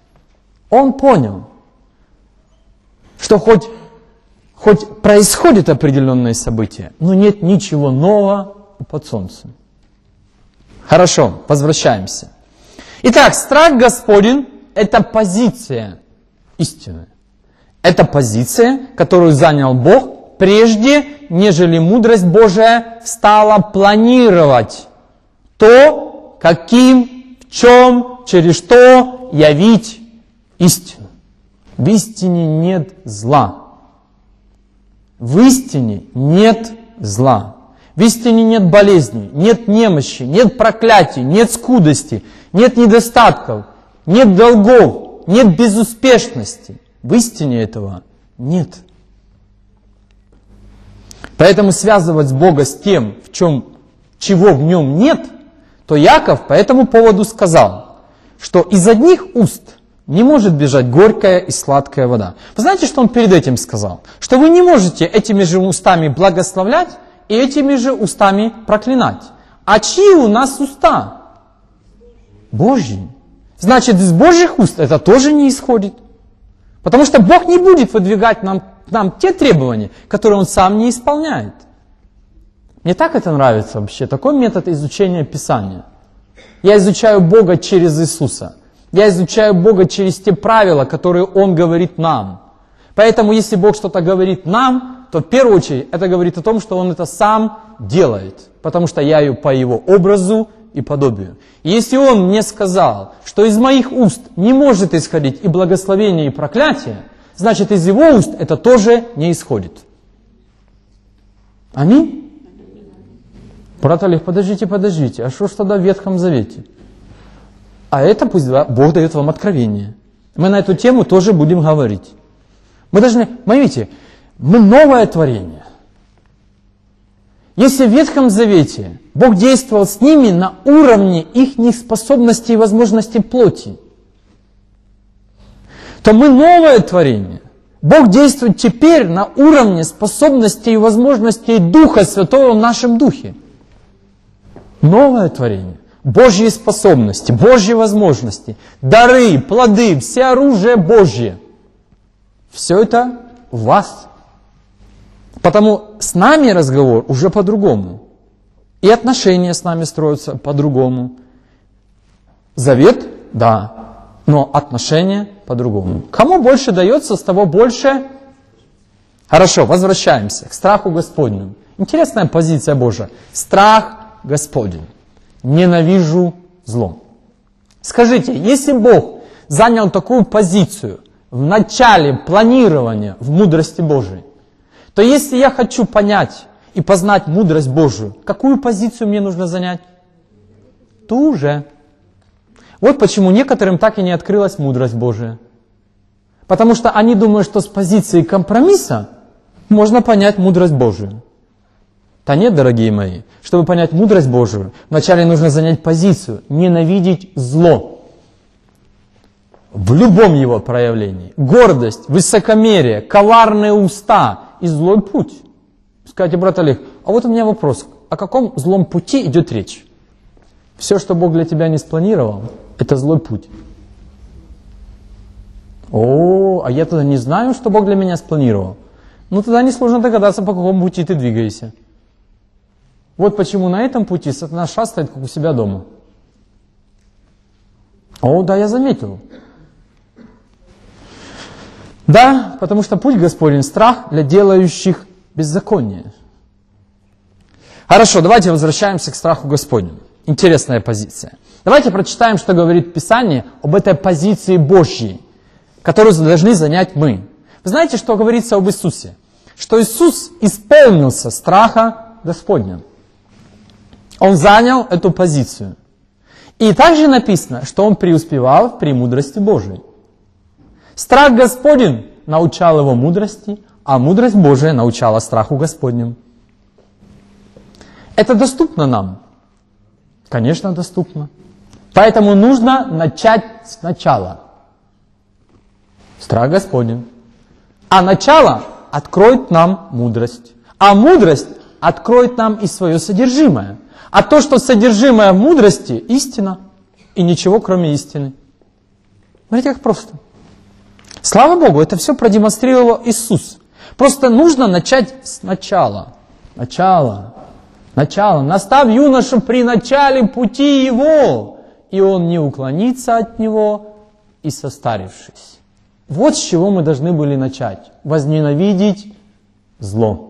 что хоть происходят определенные события, но нет ничего нового под солнцем. Хорошо, возвращаемся. Итак, страх Господень – это позиция истины. Это позиция, которую занял Бог прежде, нежели мудрость Божия стала планировать то, каким, в чем, через что явить истину. В истине нет зла. В истине нет зла. В истине нет болезней, нет немощи, нет проклятий, нет скудости, нет недостатков, нет долгов, нет безуспешности. В истине этого нет. Поэтому связывать Бога с тем, чего в нем нет, то Яков по этому поводу сказал, что из одних уст не может бежать горькая и сладкая вода. Вы знаете, что он перед этим сказал? Что вы не можете этими же устами благословлять и этими же устами проклинать. А чьи у нас уста? Божьи. Значит, из Божьих уст это тоже не исходит. Потому что Бог не будет выдвигать нам те требования, которые Он сам не исполняет. Мне так это нравится вообще, такой метод изучения Писания. Я изучаю Бога через Иисуса. Я изучаю Бога через те правила, которые Он говорит нам. Поэтому, если Бог что-то говорит нам, то в первую очередь это говорит о том, что Он это сам делает. Потому что я по Его образу и подобию. И если Он мне сказал, что из моих уст не может исходить и благословение, и проклятие, значит, из Его уст это тоже не исходит. Аминь? Брат Олег, подождите, а что ж тогда в Ветхом Завете? А это пусть Бог дает вам откровение. Мы на эту тему тоже будем говорить. Мы должны, поймите, мы новое творение. Если в Ветхом Завете Бог действовал с ними на уровне их способностей и возможностей плоти, то мы новое творение. Бог действует теперь на уровне способностей и возможностей Духа Святого в нашем духе. Новое творение. Божьи способности, Божьи возможности, дары, плоды, все оружие Божье. Все это в вас. Потому с нами разговор уже по-другому. И отношения с нами строятся по-другому. Завет, да, но отношения по-другому. Кому больше дается, с того больше. Хорошо, возвращаемся к страху Господню. Интересная позиция Божия. Страх Господень. Ненавижу зло. Скажите, если Бог занял такую позицию в начале планирования в мудрости Божией, то если я хочу понять и познать мудрость Божию, какую позицию мне нужно занять? Ту же. Вот почему некоторым так и не открылась мудрость Божия. Потому что они думают, что с позиции компромисса можно понять мудрость Божию. Да нет, дорогие мои, чтобы понять мудрость Божию, вначале нужно занять позицию, ненавидеть зло. В любом его проявлении. Гордость, высокомерие, коварные уста и злой путь. Скажите, брат Олег, а вот у меня вопрос. О каком злом пути идет речь? Все, что Бог для тебя не спланировал, это злой путь. А я тогда не знаю, что Бог для меня спланировал. Ну тогда несложно догадаться, по какому пути ты двигаешься. Вот почему на этом пути сатана шастает, как у себя дома. Да, я заметил. Да, потому что путь Господень – страх для делающих беззаконие. Хорошо, давайте возвращаемся к страху Господнему. Интересная позиция. Давайте прочитаем, что говорит Писание об этой позиции Божьей, которую должны занять мы. Вы знаете, что говорится об Иисусе? Что Иисус исполнился страха Господня. Он занял эту позицию. И также написано, что он преуспевал в премудрости Божией. Страх Господень научал его мудрости, а мудрость Божия научала страху Господнему. Это доступно нам? Конечно, доступно. Поэтому нужно начать сначала. Страх Господень. А начало откроет нам мудрость. А мудрость откроет нам и свое содержимое. А то, что содержимое в мудрости, истина. И ничего, кроме истины. Смотрите, как просто. Слава Богу, это все продемонстрировал Иисус. Просто нужно начать сначала. Начало. Настав юношу при начале пути его, и он не уклонится от него, и состарившись. Вот с чего мы должны были начать. Возненавидеть зло.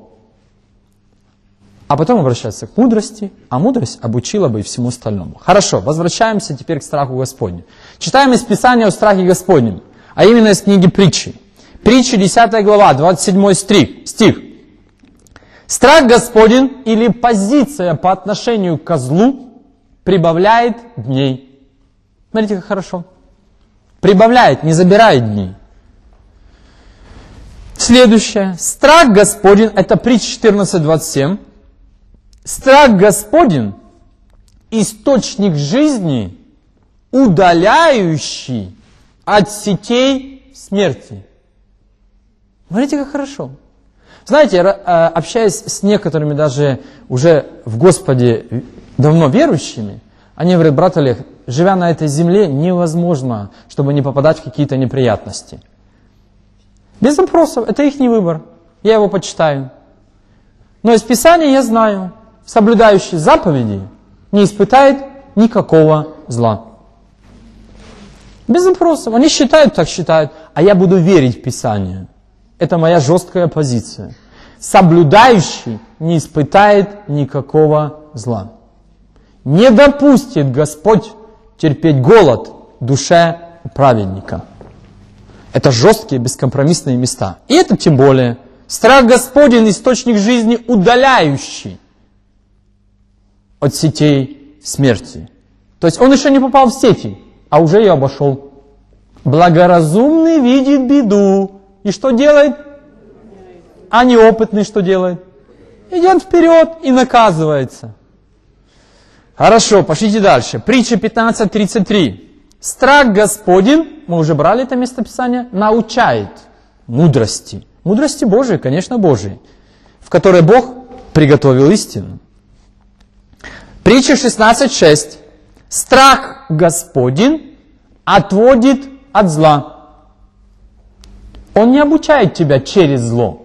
А потом обращаться к мудрости, а мудрость обучила бы и всему остальному. Хорошо, возвращаемся теперь к страху Господню. Читаем из Писания о страхе Господнем, а именно из книги Притчи. Притчи, 10 глава, 27 стих. Страх Господень или позиция по отношению к козлу прибавляет дней. Смотрите, как хорошо. Прибавляет, не забирает дней. Следующее. Страх Господень, это Притча 14:27. Страх Господень – источник жизни, удаляющий от сетей смерти. Смотрите, как хорошо. Знаете, общаясь с некоторыми даже уже в Господе давно верующими, они говорят: брат Олег, живя на этой земле, невозможно, чтобы не попадать в какие-то неприятности. Без вопросов, это их выбор, я его почитаю. Но из Писания я знаю, соблюдающий заповеди не испытает никакого зла. Без вопросов, они считают, так считают, а я буду верить в Писание. Это моя жесткая позиция. Соблюдающий не испытает никакого зла. Не допустит Господь терпеть голод в душе праведника. Это жесткие, бескомпромиссные места. И это тем более. Страх Господень – источник жизни, удаляющий от сетей смерти. То есть он еще не попал в сети, а уже ее обошел. Благоразумный видит беду. И что делает? А неопытный что делает? Идет вперед и наказывается. Хорошо, пошлите дальше. Притча 15:33. Страх Господень, мы уже брали это местописание, научает. мудрости. Мудрости Божией, конечно, Божией, в которой Бог приготовил истину. Притча 16:6. Страх Господень отводит от зла. Он не обучает тебя через зло.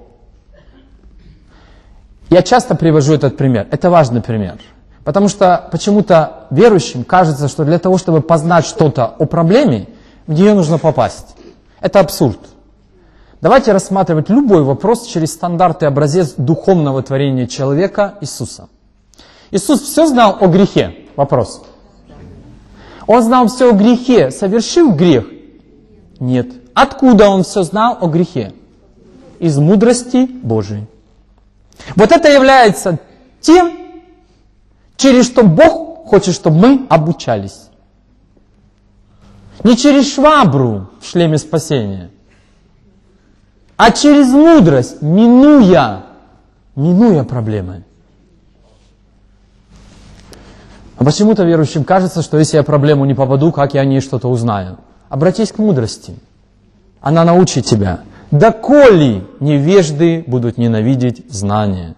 Я часто привожу этот пример. Это важный пример. Потому что почему-то верующим кажется, что для того, чтобы познать что-то о проблеме, в нее нужно попасть. Это абсурд. Давайте рассматривать любой вопрос через стандарт и образец духовного творения человека Иисуса. Иисус все знал о грехе? Вопрос. Он знал все о грехе. Совершил грех? Нет. Откуда он все знал о грехе? Из мудрости Божией. Вот это является тем, через что Бог хочет, чтобы мы обучались. Не через швабру в шлеме спасения, а через мудрость, минуя проблемы. А почему-то верующим кажется, что если я в проблему не попаду, как я о ней что-то узнаю? Обратись к мудрости. Она научит тебя. Доколе невежды будут ненавидеть знания.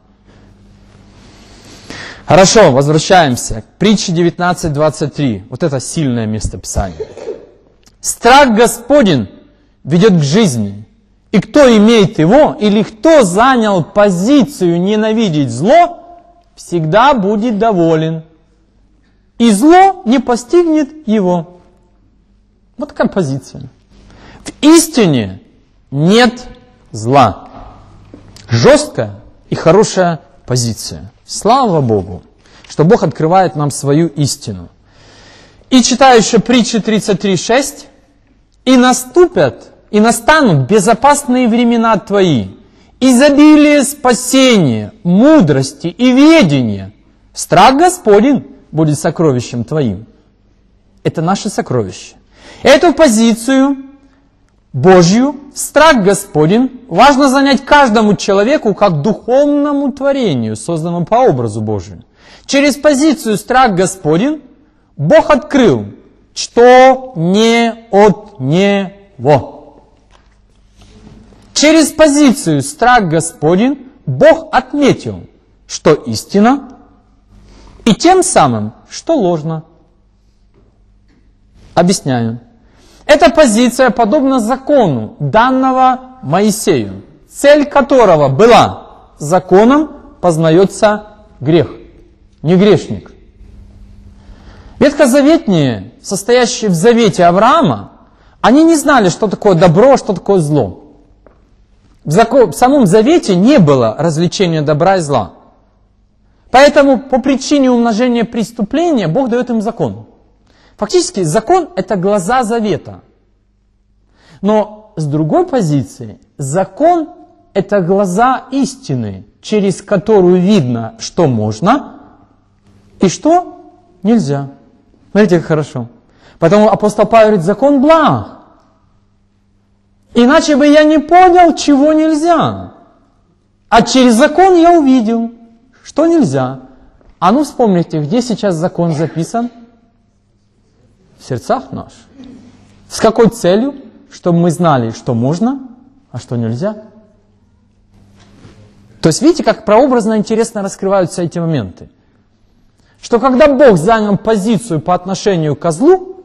Хорошо, возвращаемся к притче 19:23. Вот это сильное местописание. Страх Господень ведет к жизни. И кто имеет его, или кто занял позицию ненавидеть зло, всегда будет доволен. И зло не постигнет его. Вот такая позиция. В истине нет зла. Жесткая и хорошая позиция. Слава Богу, что Бог открывает нам свою истину. И читаю еще притчи 33:6. И настанут безопасные времена твои, изобилие спасения, мудрости и ведения. Страх Господень будет сокровищем твоим. Это наше сокровище. Эту позицию Божью, страх Господень, важно занять каждому человеку как духовному творению, созданному по образу Божию. Через позицию страх Господень Бог открыл, что не от Него. Через позицию страх Господень Бог отметил, что истина, и тем самым, что ложно. Объясняю. Эта позиция подобна закону, данного Моисею, цель которого была: законом познается грех, не грешник. Ветхозаветные, состоящие в завете Авраама, они не знали, что такое добро, что такое зло. В самом завете не было развлечения добра и зла. Поэтому по причине умножения преступления Бог дает им закон. Фактически закон – это глаза завета. Но с другой позиции, закон – это глаза истины, через которую видно, что можно и что нельзя. Смотрите, как хорошо. Поэтому апостол Павел говорит, закон благ. Иначе бы я не понял, чего нельзя. А через закон я увидел, что нельзя. А ну вспомните, где сейчас закон записан? В сердцах наших. С какой целью? Чтобы мы знали, что можно, а что нельзя. То есть видите, как прообразно интересно раскрываются эти моменты. Что когда Бог занял позицию по отношению к козлу,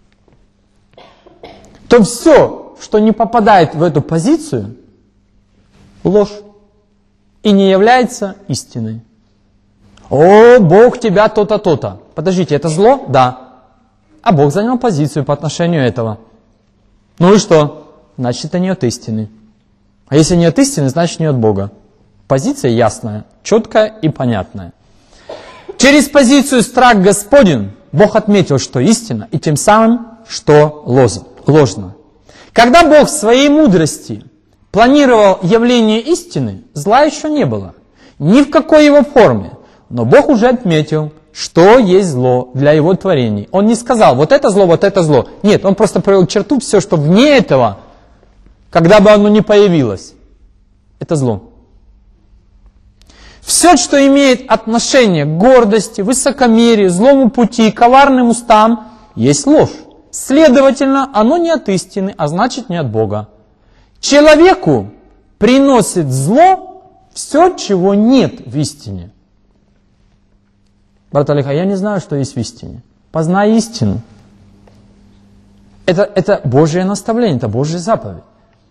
то все, что не попадает в эту позицию, ложь и не является истиной. О, Бог тебя то-то, то-то. Подождите, это зло? Да. А Бог занял позицию по отношению этого. Ну и что? Значит, это не от истины. А если не от истины, значит не от Бога. Позиция ясная, четкая и понятная. Через позицию страх Господень Бог отметил, что истина, и тем самым, что ложно. Когда Бог в своей мудрости планировал явление истины, зла еще не было. Ни в какой его форме. Но Бог уже отметил, что есть зло для его творений. Он не сказал, вот это зло, вот это зло. Нет, он просто провел черту, все, что вне этого, когда бы оно ни появилось, это зло. Все, что имеет отношение к гордости, высокомерию, злому пути, коварным устам, есть ложь. Следовательно, оно не от истины, а значит не от Бога. Человеку приносит зло все, чего нет в истине. Брат Олег, я не знаю, что есть в истине. Познай истину. Это Божье наставление, это Божья заповедь.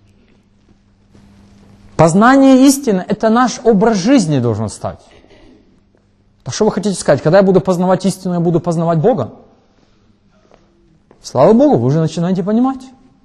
Познание истины – это наш образ жизни должен стать. Так что вы хотите сказать? Когда я буду познавать истину, я буду познавать Бога? Слава Богу, вы уже начинаете понимать.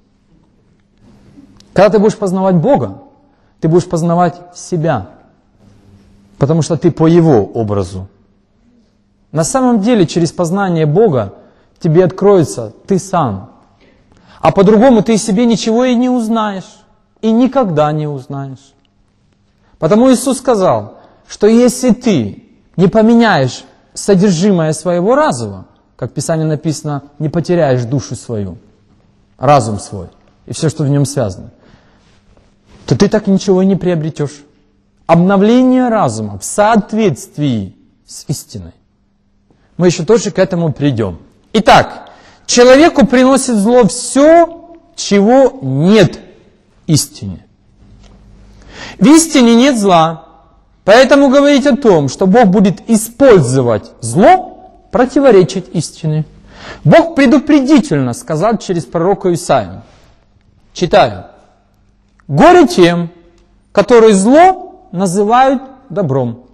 Когда ты будешь познавать Бога, ты будешь познавать себя. Потому что ты по Его образу. На самом деле, через познание Бога тебе откроется ты сам. А по-другому ты себе ничего и не узнаешь. И никогда не узнаешь. Потому Иисус сказал, что если ты не поменяешь содержимое своего разума, как в Писании написано, не потеряешь душу свою, разум свой и все, что в нем связано, то ты так ничего и не приобретешь. Обновление разума в соответствии с истиной. Мы еще тоже к этому придем. Итак, человеку приносит зло все, чего нет в истине. В истине нет зла, поэтому говорить о том, что Бог будет использовать зло, противоречит истине. Бог предупредительно сказал через пророка Исаию. Читаю. «Горе тем, которые зло называют добром,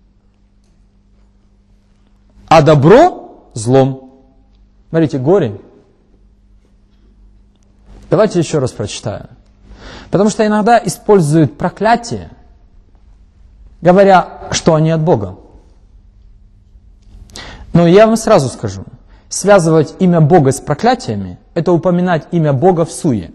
а добро злом». Смотрите, горе. Давайте еще раз прочитаю. Потому что иногда используют проклятие, говоря, что они от Бога. Но я вам сразу скажу, связывать имя Бога с проклятиями – это упоминать имя Бога в суе.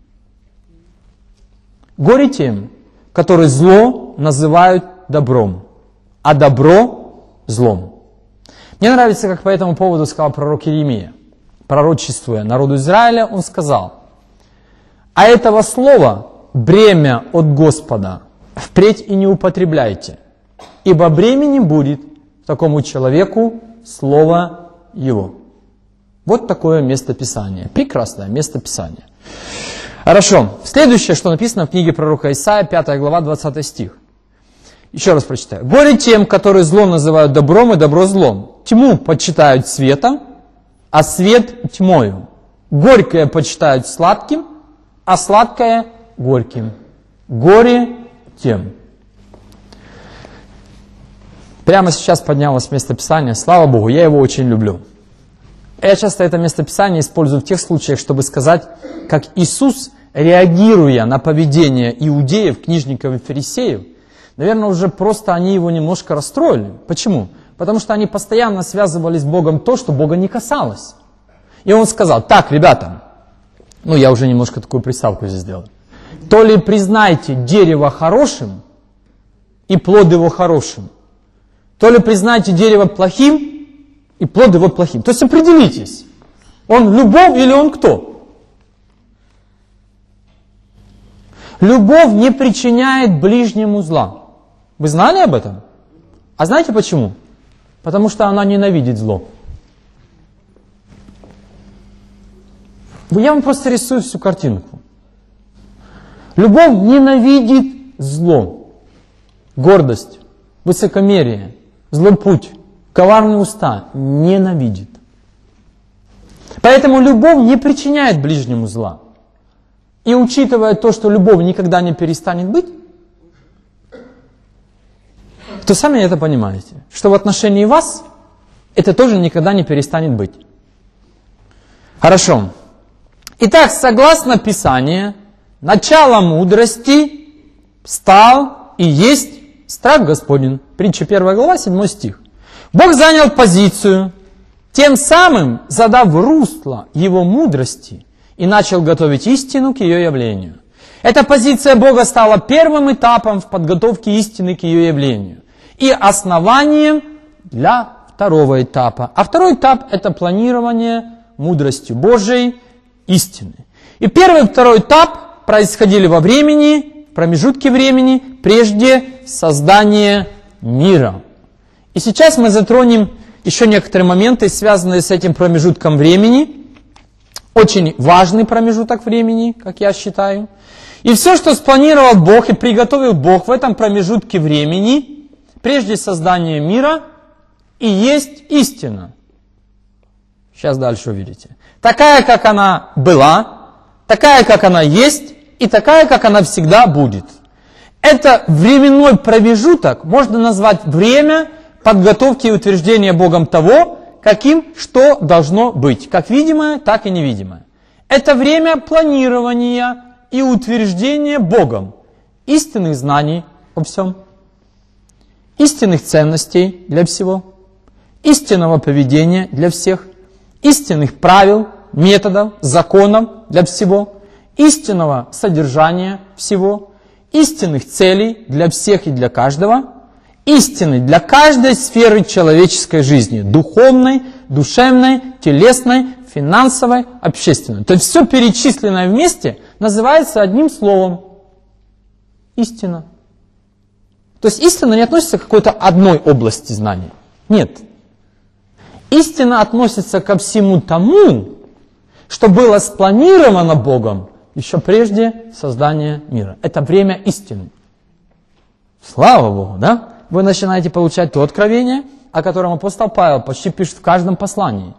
Горе тем, которые зло называют добром, а добро злом. Мне нравится, как по этому поводу сказал пророк Иеремия. Пророчествуя народу Израиля, он сказал: «А этого слова бремя от Господа впредь и не употребляйте, ибо бремени будет такому человеку слово его». Вот такое местописание. Прекрасное местописание. Хорошо. Следующее, что написано в книге пророка Исаия, 5 глава, 20 стих. Еще раз прочитаю. «Горе тем, которые зло называют добром и добро злом. Тьму почитают светом, а свет тьмою. Горькое почитают сладким, а сладкое горьким. Горе тем». Прямо сейчас поднялось местописание. Слава Богу, я его очень люблю. Я часто это местописание использую в тех случаях, чтобы сказать, как Иисус, реагируя на поведение иудеев, книжников и фарисеев, наверное, уже просто они его немножко расстроили. Почему? Потому что они постоянно связывали с Богом то, что Бога не касалось. И он сказал: так, ребята, я уже немножко такую приставку здесь сделал. То ли признайте дерево хорошим и плод его хорошим, то ли признайте дерево плохим и плод его плохим. То есть определитесь, он любовь или он кто? Любовь не причиняет ближнему зла. Вы знали об этом? А знаете почему? Потому что она ненавидит зло. Я вам просто рисую всю картинку. Любовь ненавидит зло, гордость, высокомерие, злопуть, коварные уста. Ненавидит. Поэтому любовь не причиняет ближнему зла. И учитывая то, что любовь никогда не перестанет быть, то сами это понимаете, что в отношении вас это тоже никогда не перестанет быть. Хорошо. Итак, согласно Писанию, начало мудрости стал и есть страх Господень. Притча 1 глава, 7 стих. Бог занял позицию, тем самым задав русло его мудрости и начал готовить истину к ее явлению. Эта позиция Бога стала первым этапом в подготовке истины к ее явлению и основанием для второго этапа. А второй этап – это планирование мудростью Божией истины. И первый и второй этап происходили во времени, в промежутке времени, прежде создания мира. И сейчас мы затронем еще некоторые моменты, связанные с этим промежутком времени. Очень важный промежуток времени, как я считаю. И все, что спланировал Бог и приготовил Бог в этом промежутке времени, прежде создания мира, и есть истина. Сейчас дальше увидите. Такая, как она была, такая, как она есть, и такая, как она всегда будет. Это временной промежуток можно назвать время подготовки и утверждения Богом того, каким что должно быть, как видимое, так и невидимое. Это время планирования и утверждения Богом истинных знаний о всем, истинных ценностей для всего, истинного поведения для всех, истинных правил, методов, законов для всего, истинного содержания всего, истинных целей для всех и для каждого, истины для каждой сферы человеческой жизни, духовной, душевной, телесной, финансовой, общественной. То есть все перечисленное вместе называется одним словом – истина. То есть истина не относится к какой-то одной области знаний. Нет. Истина относится ко всему тому, что было спланировано Богом еще прежде создания мира. Это время истины. Слава Богу, да? Вы начинаете получать то откровение, о котором апостол Павел почти пишет в каждом послании.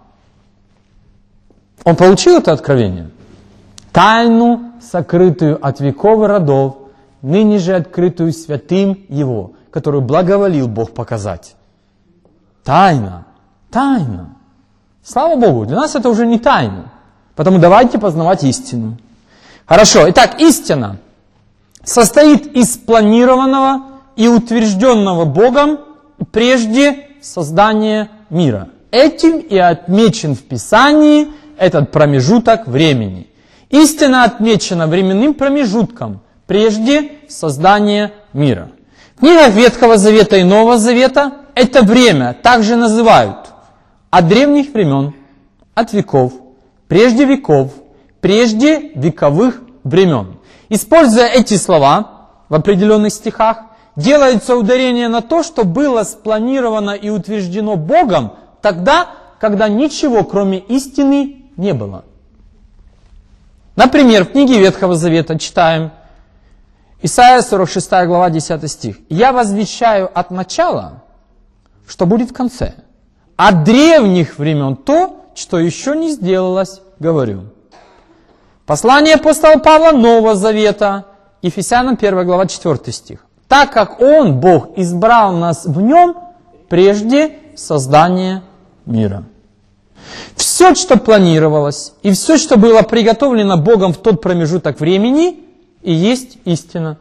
Он получил это откровение. Тайну, сокрытую от веков и родов, ныне же открытую святым Его, которую благоволил Бог показать. Тайна. Тайна. Слава Богу, для нас это уже не тайна. Поэтому давайте познавать истину. Хорошо, итак, истина состоит из спланированного и утвержденного Богом прежде создания мира. Этим и отмечен в Писании этот промежуток времени. Истина отмечена временным промежутком прежде создания мира. В книгах Ветхого Завета и Нового Завета это время также называют от древних времен, от веков, прежде веков, прежде вековых времен. Используя эти слова в определенных стихах, делается ударение на то, что было спланировано и утверждено Богом тогда, когда ничего, кроме истины, не было. Например, в книге Ветхого Завета читаем Исайя 46 глава 10 стих. «Я возвещаю от начала, что будет в конце, от древних времен то, что еще не сделалось, говорю». Послание апостола Павла Нового Завета, Ефесянам 1 глава 4 стих. «Так как Он, Бог, избрал нас в Нем прежде создания мира». Все, что планировалось, и все, что было приготовлено Богом в тот промежуток времени, и есть истина.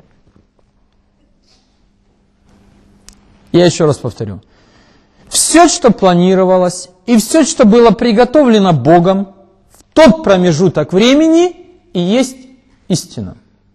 Я еще раз повторю. Все, что планировалось, и все, что было приготовлено Богом в тот промежуток времени, и есть истина.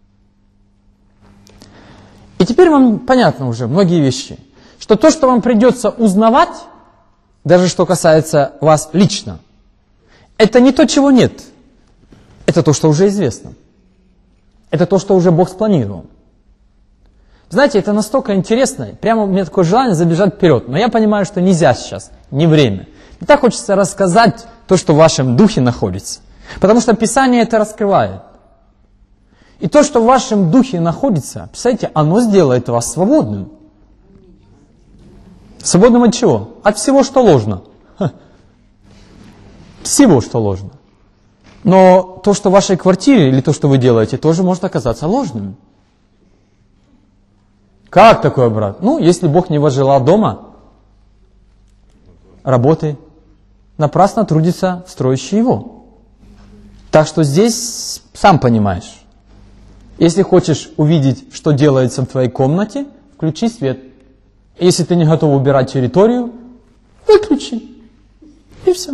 И теперь вам понятно уже многие вещи, что то, что вам придется узнавать, даже что касается вас лично, это не то, чего нет. Это то, что уже известно. Это то, что уже Бог спланировал. Знаете, это настолько интересно, прямо у меня такое желание забежать вперед, но я понимаю, что нельзя сейчас, не время. И так хочется рассказать то, что в вашем духе находится. Потому что Писание это раскрывает. И то, что в вашем духе находится, представляете, оно сделает вас свободным. Свободным от чего? От всего, что ложно. Всего, что ложно. Но то, что в вашей квартире, или то, что вы делаете, тоже может оказаться ложным. Как такое, брат? Ну, если Бог не возжелал дома, работы, напрасно трудится строящий его. Так что здесь, сам понимаешь, если хочешь увидеть, что делается в твоей комнате, включи свет. Если ты не готов убирать территорию, выключи. И все.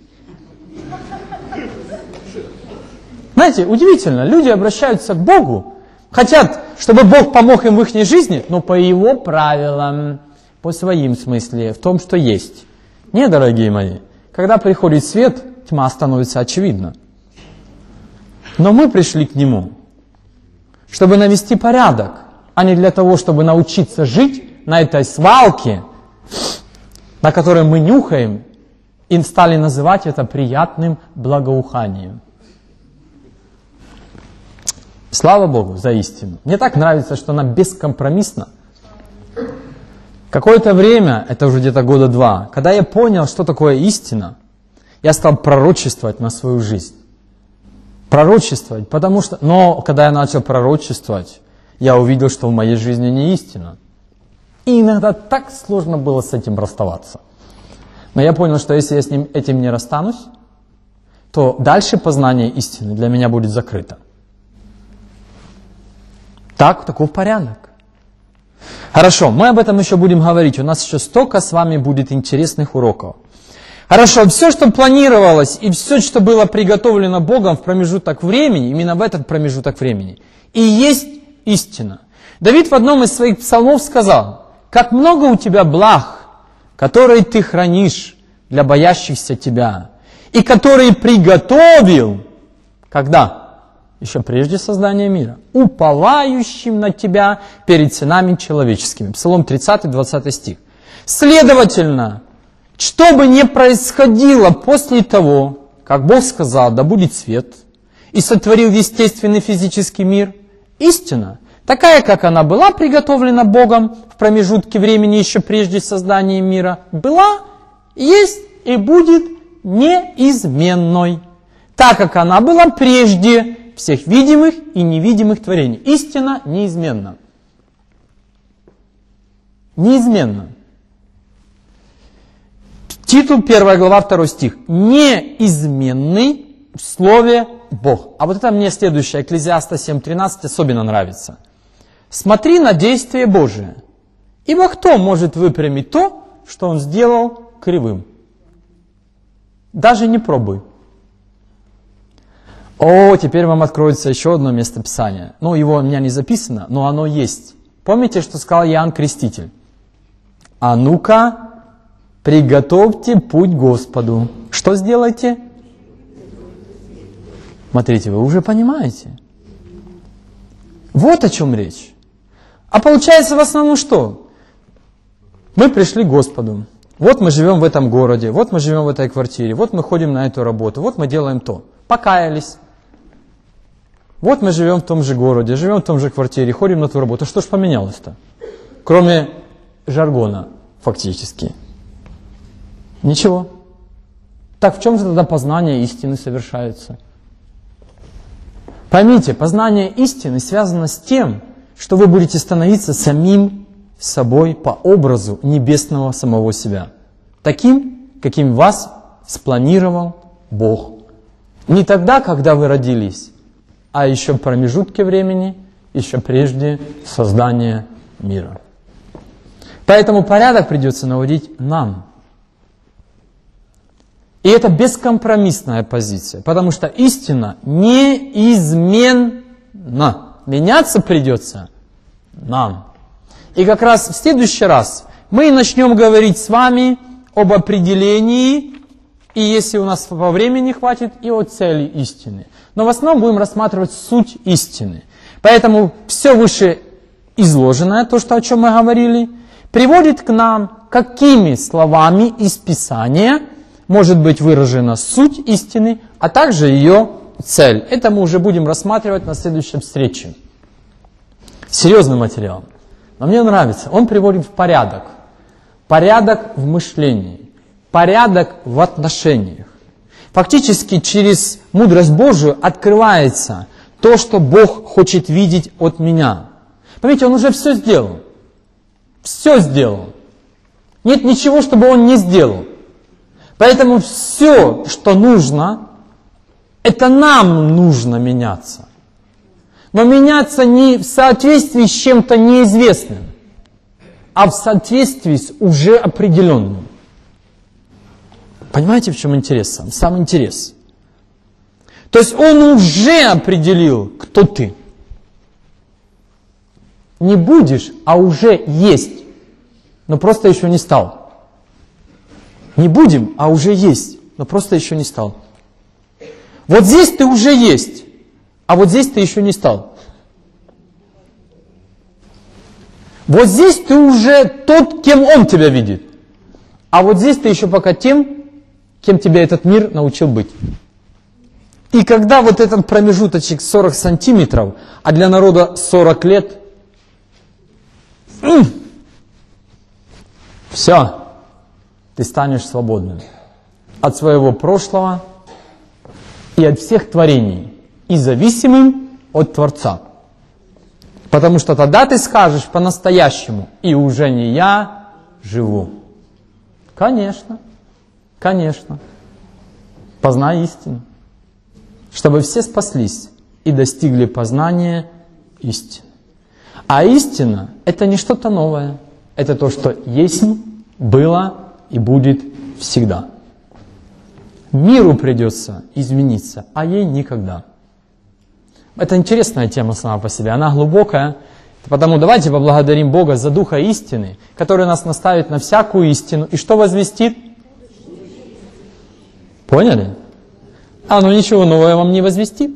Знаете, удивительно, люди обращаются к Богу, хотят, чтобы Бог помог им в их жизни, но по Его правилам, по своим смысле, в том, что есть. Не, дорогие мои, когда приходит свет, тьма становится очевидна. Но мы пришли к Нему, чтобы навести порядок, а не для того, чтобы научиться жить на этой свалке, на которой мы нюхаем, и стали называть это приятным благоуханием. Слава Богу за истину. Мне так нравится, что она бескомпромиссна. Какое-то время, это уже где-то года 2, когда я понял, что такое истина, я стал пророчествовать на свою жизнь. Пророчествовать, потому что... Но когда я начал пророчествовать, я увидел, что в моей жизни не истина. И иногда так сложно было с этим расставаться. Но я понял, что если я с этим не расстанусь, то дальше познание истины для меня будет закрыто. Таков порядок. Хорошо, мы об этом еще будем говорить. У нас еще столько с вами будет интересных уроков. Хорошо, все, что планировалось, и все, что было приготовлено Богом в промежуток времени, именно в этот промежуток времени, и есть истина. Давид в одном из своих псалмов сказал: «Как много у тебя благ, которые ты хранишь для боящихся тебя, и которые приготовил, когда? Еще прежде создания мира, уповающим на тебя перед сынами человеческими». Псалом 30, 20 стих. Следовательно, что бы ни происходило после того, как Бог сказал: «Да будет свет», и сотворил естественный физический мир, истина, такая, как она была приготовлена Богом в промежутке времени еще прежде создания мира, была, есть и будет неизменной, так как она была прежде всех видимых и невидимых творений. Истина неизменна. Неизменна. Титул 1 глава 2 стих. Неизменный в слове Бог. А вот это мне следующее, Экклезиаста 7.13, особенно нравится. «Смотри на действие Божие, ибо кто может выпрямить то, что Он сделал кривым?» Даже не пробуй. О, теперь вам откроется еще одно место Писания. Ну, его у меня не записано, но оно есть. Помните, что сказал Иоанн Креститель? «А ну-ка, приготовьте путь Господу». Что сделайте? Смотрите, вы уже понимаете. Вот о чем речь. А получается в основном что? Мы пришли к Господу. Вот мы живем в этом городе, вот мы живем в этой квартире, вот мы ходим на эту работу, вот мы делаем то. Покаялись. Вот мы живем в том же городе, живем в том же квартире, ходим на ту работу. Что ж поменялось-то? Кроме жаргона, фактически. Ничего. Так в чем же тогда познание истины совершается? Поймите, познание истины связано с тем, что вы будете становиться самим собой по образу небесного самого себя. Таким, каким вас спланировал Бог. Не тогда, когда вы родились, а еще в промежутке времени, еще прежде создания мира. Поэтому порядок придется наводить нам. И это бескомпромиссная позиция, потому что истина неизменна. Меняться придется нам. И как раз в следующий раз мы начнем говорить с вами об определении, и если у нас по времени хватит, и о цели истины. Но в основном будем рассматривать суть истины. Поэтому все вышеизложенное, то, о чем мы говорили, приводит к нам, какими словами из Писания может быть выражена суть истины, а также ее цель. Это мы уже будем рассматривать на следующей встрече. Серьезный материал. Но мне нравится. Он приводит в порядок. Порядок в мышлении. Порядок в отношениях. Фактически через мудрость Божию открывается то, что Бог хочет видеть от меня. Понимаете, Он уже все сделал. Все сделал. Нет ничего, чтобы Он не сделал. Поэтому все, что нужно, это нам нужно меняться. Но меняться не в соответствии с чем-то неизвестным, а в соответствии с уже определенным. Понимаете, в чем интерес? Сам интерес. То есть Он уже определил, кто ты. Не будешь, а уже есть, но просто еще не стал. Не будем, а уже есть, но просто еще не стал. Вот здесь ты уже есть, а вот здесь ты еще не стал. Вот здесь ты уже тот, кем Он тебя видит, а вот здесь ты еще пока тем, кем тебя этот мир научил быть. И когда вот этот промежуточек 40 сантиметров, а для народа 40 лет, все, ты станешь свободным от своего прошлого и от всех творений, и зависимым от Творца. Потому что тогда ты скажешь по-настоящему, и уже не я живу. Конечно, конечно. Познай истину, чтобы все спаслись и достигли познания истины. А истина – это не что-то новое. Это то, что есть, было и будет всегда. Миру придется измениться, а ей никогда. Это интересная тема сама по себе, она глубокая. Потому давайте поблагодарим Бога за Духа истины, который нас наставит на всякую истину. И что возвестит? Поняли? Ну ничего нового вам не возвестит.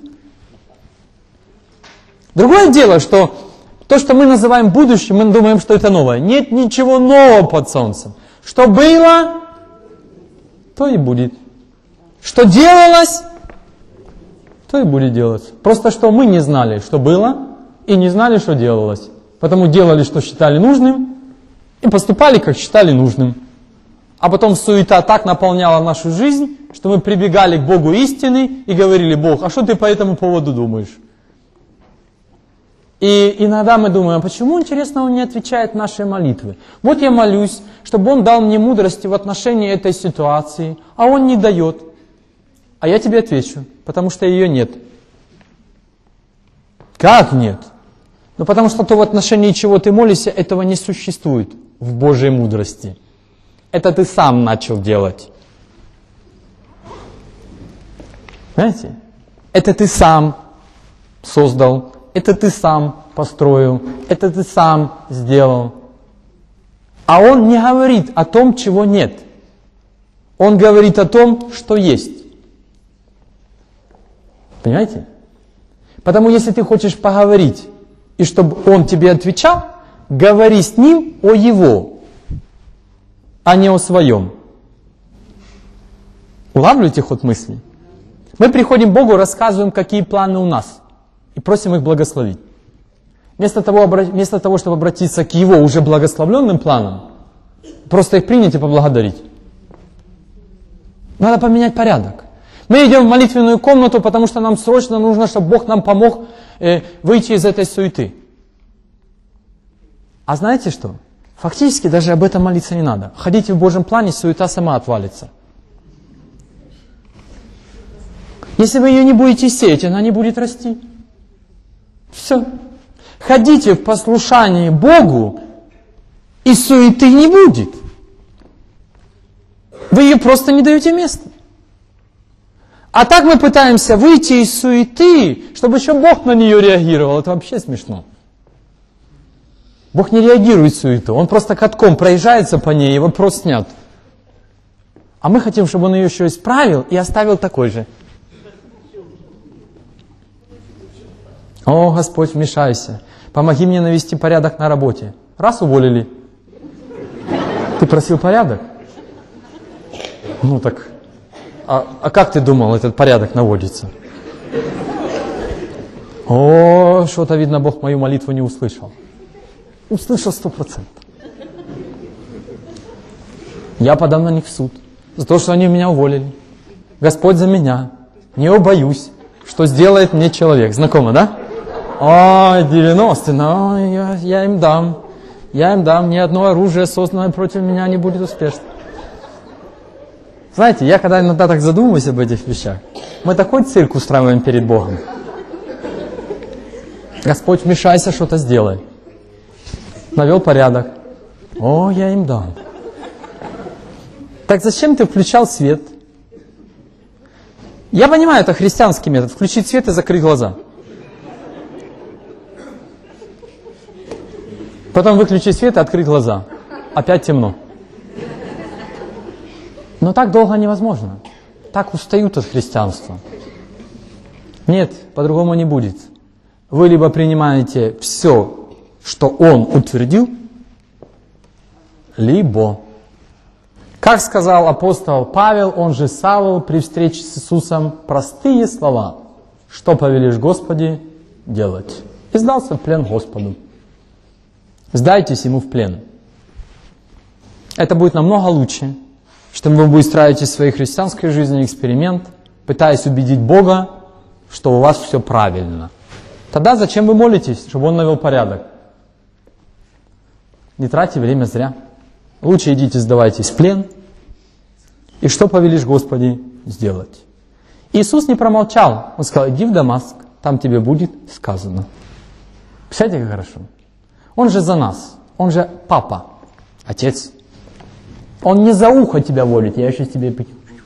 Другое дело, что то, что мы называем будущим, мы думаем, что это новое. Нет ничего нового под солнцем. Что было, то и будет. Что делалось, то и будет делаться. Просто что мы не знали, что было, и не знали, что делалось. Потому делали, что считали нужным, и поступали, как считали нужным. А потом суета так наполняла нашу жизнь, что мы прибегали к Богу истины и говорили: Бог, а что ты по этому поводу думаешь? И иногда мы думаем: а почему, интересно, Он не отвечает на наши молитвы? Вот я молюсь, чтобы Он дал мне мудрости в отношении этой ситуации, а Он не дает. А я тебе отвечу: потому что ее нет. Как нет? Ну потому что то, в отношении чего ты молишься, этого не существует в Божьей мудрости. Это ты сам начал делать. Понимаете? Это ты сам создал, это ты сам построил, это ты сам сделал. А Он не говорит о том, чего нет. Он говорит о том, что есть. Понимаете? Потому если ты хочешь поговорить, и чтобы Он тебе отвечал, говори с Ним о Его, а не о своем. Улавливаете ход мысли? Мы приходим к Богу, рассказываем, какие планы у нас, и просим их благословить. Вместо того, чтобы обратиться к Его уже благословленным планам, просто их принять и поблагодарить. Надо поменять порядок. Мы идем в молитвенную комнату, потому что нам срочно нужно, чтобы Бог нам помог выйти из этой суеты. А знаете что? Фактически даже об этом молиться не надо. Ходите в Божьем плане, суета сама отвалится. Если вы ее не будете сеять, она не будет расти. Все. Ходите в послушании Богу, и суеты не будет. Вы ее просто не даете места. А так мы пытаемся выйти из суеты, чтобы еще Бог на нее реагировал. Это вообще смешно. Бог не реагирует в суету. Он просто катком проезжается по ней, и вопрос снят. А мы хотим, чтобы Он ее еще исправил и оставил такой же. О, Господь, вмешайся. Помоги мне навести порядок на работе. Раз уволили. Ты просил порядок? Ну так... А как ты думал, этот порядок наводится? О, что-то, видно, Бог мою молитву не услышал. Услышал 100%. Я подам на них в суд за то, что они меня уволили. Господь за меня. Не убоюсь, что сделает мне человек. Знакомо, да? Ой, 90-е, но я им дам. Я им дам. Ни одно оружие, созданное против меня, не будет успешно. Знаете, я когда иногда так задумываюсь об этих вещах, мы такой цирк устраиваем перед Богом. Господь, вмешайся, что-то сделай. Навел порядок. О, я им дам. Так зачем ты включал свет? Я понимаю, это христианский метод. Включить свет и закрыть глаза. Потом выключить свет и открыть глаза. Опять темно. Но так долго невозможно. Так устают от христианства. Нет, по-другому не будет. Вы либо принимаете все, что Он утвердил, либо Как сказал апостол Павел, он же Савл, при встрече с Иисусом, простые слова. Что повелишь, Господи, делать? И сдался в плен Господу. Сдайтесь Ему в плен. Это будет намного лучше, чем вы будете строить в своей христианской жизни эксперимент, пытаясь убедить Бога, что у вас все правильно. Тогда зачем вы молитесь, чтобы Он навел порядок? Не тратьте время зря. Лучше идите, сдавайтесь в плен. И что повелишь, Господи, сделать? Иисус не промолчал. Он сказал, иди в Дамаск, там тебе будет сказано. Представляете, как хорошо? Он же за нас. Он же папа, отец. Он не за ухо тебя волит, я сейчас тебе...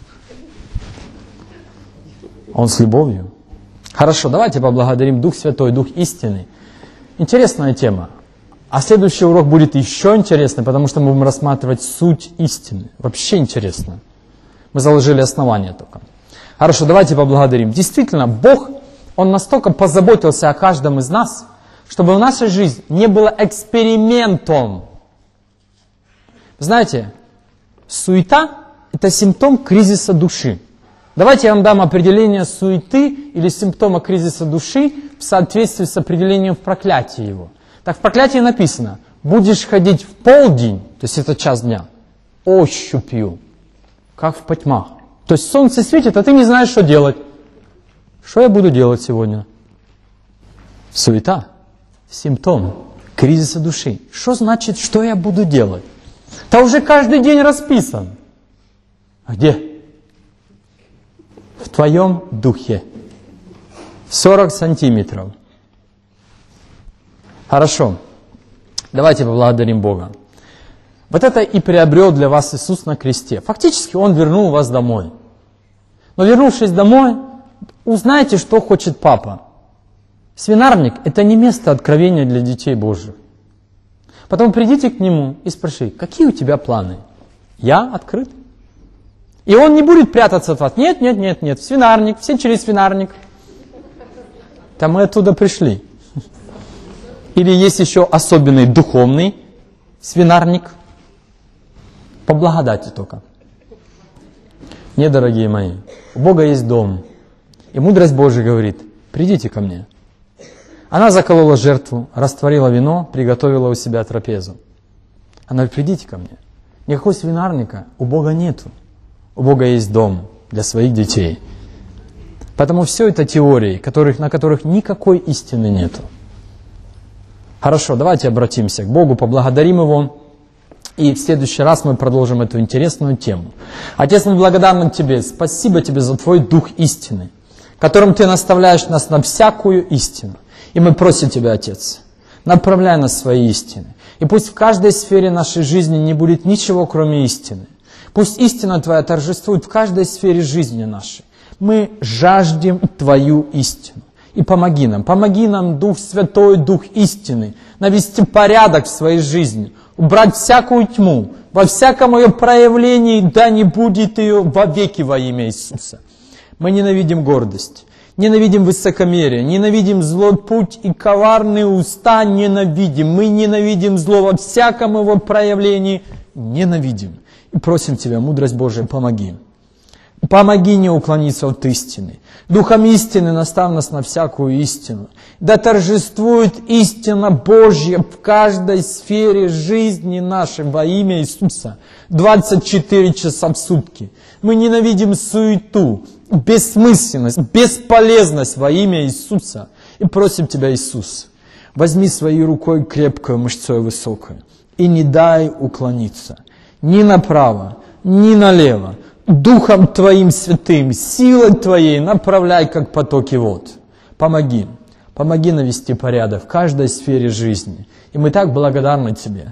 Он с любовью. Хорошо, давайте поблагодарим Дух Святой, Дух истины. Интересная тема. А следующий урок будет еще интересный, потому что мы будем рассматривать суть истины. Вообще интересно. Мы заложили основание только. Хорошо, давайте поблагодарим. Действительно, Бог, Он настолько позаботился о каждом из нас, чтобы наша жизнь не была экспериментом. Знаете, суета – это симптом кризиса души. Давайте я вам дам определение суеты или симптома кризиса души в соответствии с определением в проклятии его. Так в проклятии написано, будешь ходить в полдень, то есть это час дня, ощупью, как в потьмах. То есть солнце светит, а ты не знаешь, что делать. Что я буду делать сегодня? Суета, симптом кризиса души. Что значит, что я буду делать? Да уже каждый день расписан. А где? В твоем духе. 40 сантиметров. Хорошо. Давайте поблагодарим Бога. Вот это и приобрел для вас Иисус на кресте. Фактически Он вернул вас домой. Но вернувшись домой, узнайте, что хочет Папа. Свинарник – это не место откровения для детей Божьих. Потом придите к Нему и спросите, какие у тебя планы? Я открыт. И Он не будет прятаться от вас. Нет, нет, нет, нет, свинарник, все через свинарник. Там мы оттуда пришли. Или есть еще особенный духовный свинарник. По благодати только. Не, дорогие мои, у Бога есть дом. И мудрость Божия говорит, придите ко мне. Она заколола жертву, растворила вино, приготовила у себя трапезу. Она говорит, придите ко мне. Никакого свинарника у Бога нету. У Бога есть дом для своих детей. Поэтому все это теории, на которых никакой истины нету. Хорошо, давайте обратимся к Богу, поблагодарим Его. И в следующий раз мы продолжим эту интересную тему. Отец, мы благодарны Тебе. Спасибо Тебе за Твой Дух истины, которым Ты наставляешь нас на всякую истину. И мы просим Тебя, Отец, направляй нас в свои истины. И пусть в каждой сфере нашей жизни не будет ничего, кроме истины. Пусть истина Твоя торжествует в каждой сфере жизни нашей. Мы жаждем Твою истину. И помоги нам, Дух Святой, Дух истины, навести порядок в своей жизни, убрать всякую тьму, во всяком ее проявлении, да не будет ее вовеки во имя Иисуса. Мы ненавидим гордость, ненавидим высокомерие, ненавидим злой путь и коварные уста, ненавидим. Мы ненавидим зло во всяком его проявлении, ненавидим. И просим Тебя, мудрость Божия, помоги. Помоги не уклониться от истины. Духом истины наставь нас на всякую истину. Да торжествует истина Божья в каждой сфере жизни нашей во имя Иисуса. 24 часа в сутки. Мы ненавидим суету, бессмысленность, бесполезность во имя Иисуса. И просим Тебя, Иисус, возьми своей рукой крепкую, мышцой высокую и не дай уклониться ни направо, ни налево. Духом Твоим святым, силой Твоей направляй, как потоки вод. Помоги навести порядок в каждой сфере жизни. И мы так благодарны Тебе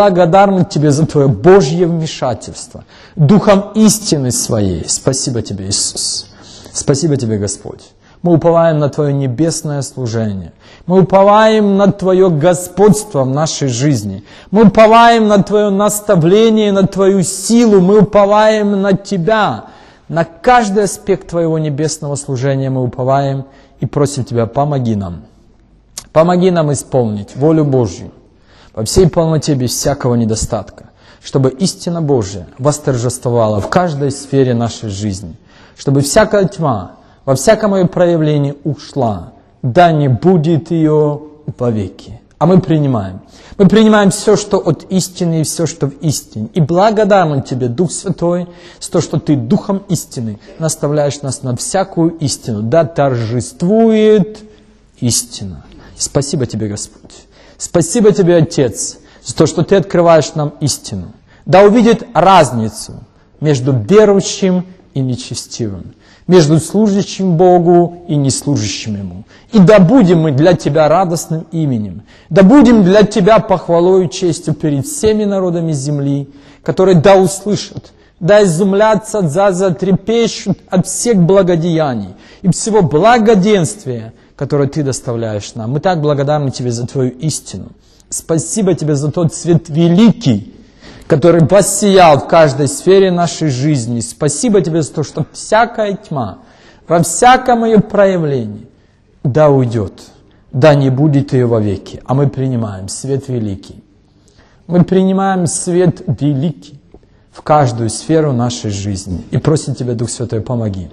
за Твое Божье вмешательство, Духом истины Своей. Спасибо Тебе, Иисус. Спасибо Тебе, Господь. Мы уповаем на Твое небесное служение. Мы уповаем на Твое господство в нашей жизни. Мы уповаем на Твое наставление, на Твою силу. Мы уповаем на Тебя. На каждый аспект Твоего небесного служения мы уповаем и просим Тебя, помоги нам. Помоги нам исполнить волю Божью во всей полноте, без всякого недостатка. чтобы истина Божия восторжествовала в каждой сфере нашей жизни, чтобы всякая тьма во всяком ее проявлении ушла, да не будет ее вовеки. А мы принимаем. Мы принимаем все, что от истины, и все, что в истине. И благодарны Тебе, Дух Святой, за то, что Ты Духом истины наставляешь нас на всякую истину. Да торжествует истина. Спасибо Тебе, Господь. Спасибо Тебе, Отец, за то, что Ты открываешь нам истину. Да увидит разницу между верующим и нечестивым, между служащим Богу и неслужащим Ему. И да будем мы для Тебя радостным именем, да будем для Тебя похвалой и честью перед всеми народами земли, которые да услышат, да изумлятся, да затрепещут от всех благодеяний и всего благоденствия, которое Ты доставляешь нам. Мы так благодарны Тебе за Твою истину. Спасибо Тебе за тот свет великий, который воссиял в каждой сфере нашей жизни. Спасибо Тебе за то, что всякая тьма, во всяком ее проявлении, да уйдет, да не будет ее вовеки. А мы принимаем свет великий. Мы принимаем свет великий в каждую сферу нашей жизни. И просим Тебя, Дух Святой, помоги.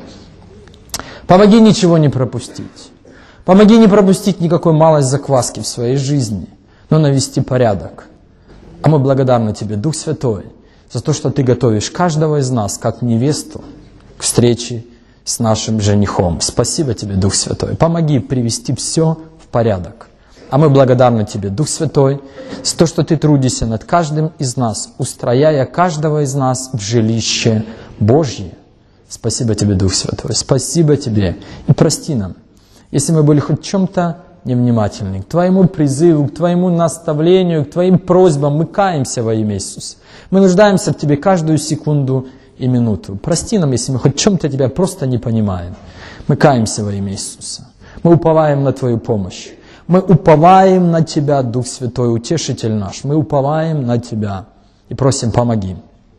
Помоги ничего не пропустить. Помоги не пропустить никакой малой закваски в своей жизни, но навести порядок. А мы благодарны Тебе, Дух Святой, за то, что Ты готовишь каждого из нас, как невесту, к встрече с нашим женихом. Спасибо Тебе, Дух Святой. Помоги привести все в порядок. А мы благодарны Тебе, Дух Святой, за то, что Ты трудишься над каждым из нас, устрояя каждого из нас в жилище Божье. Спасибо Тебе, Дух Святой. Спасибо Тебе. И прости нам, если мы были хоть в чем-то невнимательны к Твоему призыву, к Твоему наставлению, к Твоим просьбам. Мы каемся во имя Иисуса. Мы нуждаемся в Тебе каждую секунду и минуту. Прости нам, если мы хоть в чем-то Тебя просто не понимаем. Мы каемся во имя Иисуса. Мы уповаем на Твою помощь. Мы уповаем на Тебя, Дух Святой, Утешитель наш. Мы уповаем на Тебя и просим, помоги.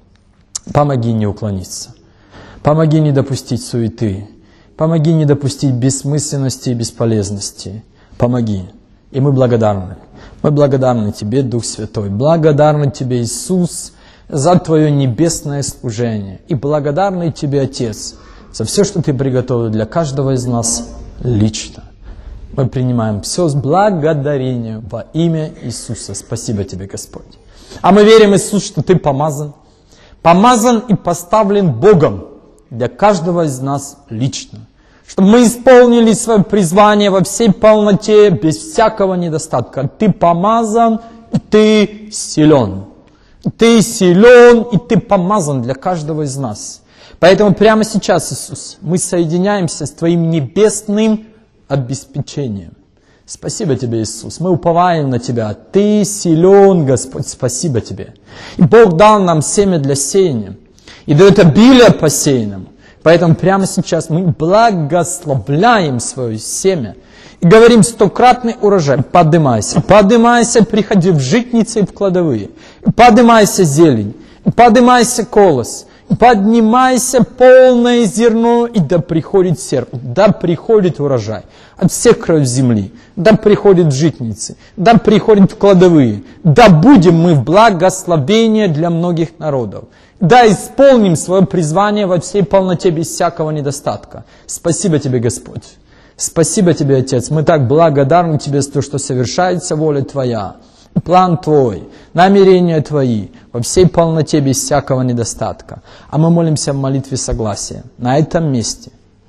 Помоги не уклониться. Помоги не допустить суеты. Помоги не допустить бессмысленности и бесполезности. Помоги. И мы благодарны. Мы благодарны Тебе, Дух Святой. Благодарны Тебе, Иисус, за Твое небесное служение. И благодарны Тебе, Отец, за все, что Ты приготовил для каждого из нас лично. Мы принимаем все с благодарением во имя Иисуса. Спасибо Тебе, Господь. А мы верим, Иисус, что Ты помазан. Помазан и поставлен Богом для каждого из нас лично. Чтобы мы исполнили свое призвание во всей полноте, без всякого недостатка. Ты помазан, и Ты силен. Ты силен, и Ты помазан для каждого из нас. Поэтому прямо сейчас, Иисус, мы соединяемся с Твоим небесным обеспечением. Спасибо Тебе, Иисус. Мы уповаем на Тебя. Ты силен, Господь. Спасибо Тебе. И Бог дал нам семя для сеяния. И дает обилие посеянному. Поэтому прямо сейчас мы благословляем свое семя и говорим: стократный урожай, поднимайся, поднимайся, приходи в житницы и в кладовые, поднимайся зелень, поднимайся колос, поднимайся полное зерно, и да приходит серп, да приходит урожай от всех краев земли, да приходит в житницы, да приходит в кладовые, да будем мы в благословение для многих народов. Да исполним свое призвание во всей полноте, без всякого недостатка. Спасибо Тебе, Господь. Спасибо Тебе, Отец. Мы так благодарны Тебе за то, что совершается воля Твоя, план Твой, намерения Твои во всей полноте, без всякого недостатка. А мы молимся в молитве согласия на этом месте,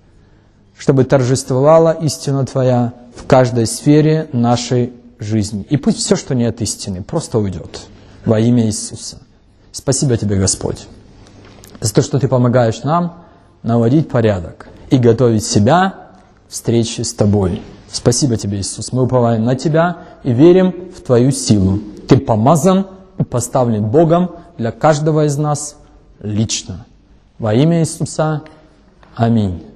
чтобы торжествовала истина Твоя в каждой сфере нашей жизни. И пусть все, что не от истины, просто уйдет во имя Иисуса. Спасибо Тебе, Господь, за то, что Ты помогаешь нам наводить порядок и готовить себя к встрече с Тобой. Спасибо Тебе, Иисус. Мы уповаем на Тебя и верим в Твою силу. Ты помазан и поставлен Богом для каждого из нас лично. Во имя Иисуса. Аминь.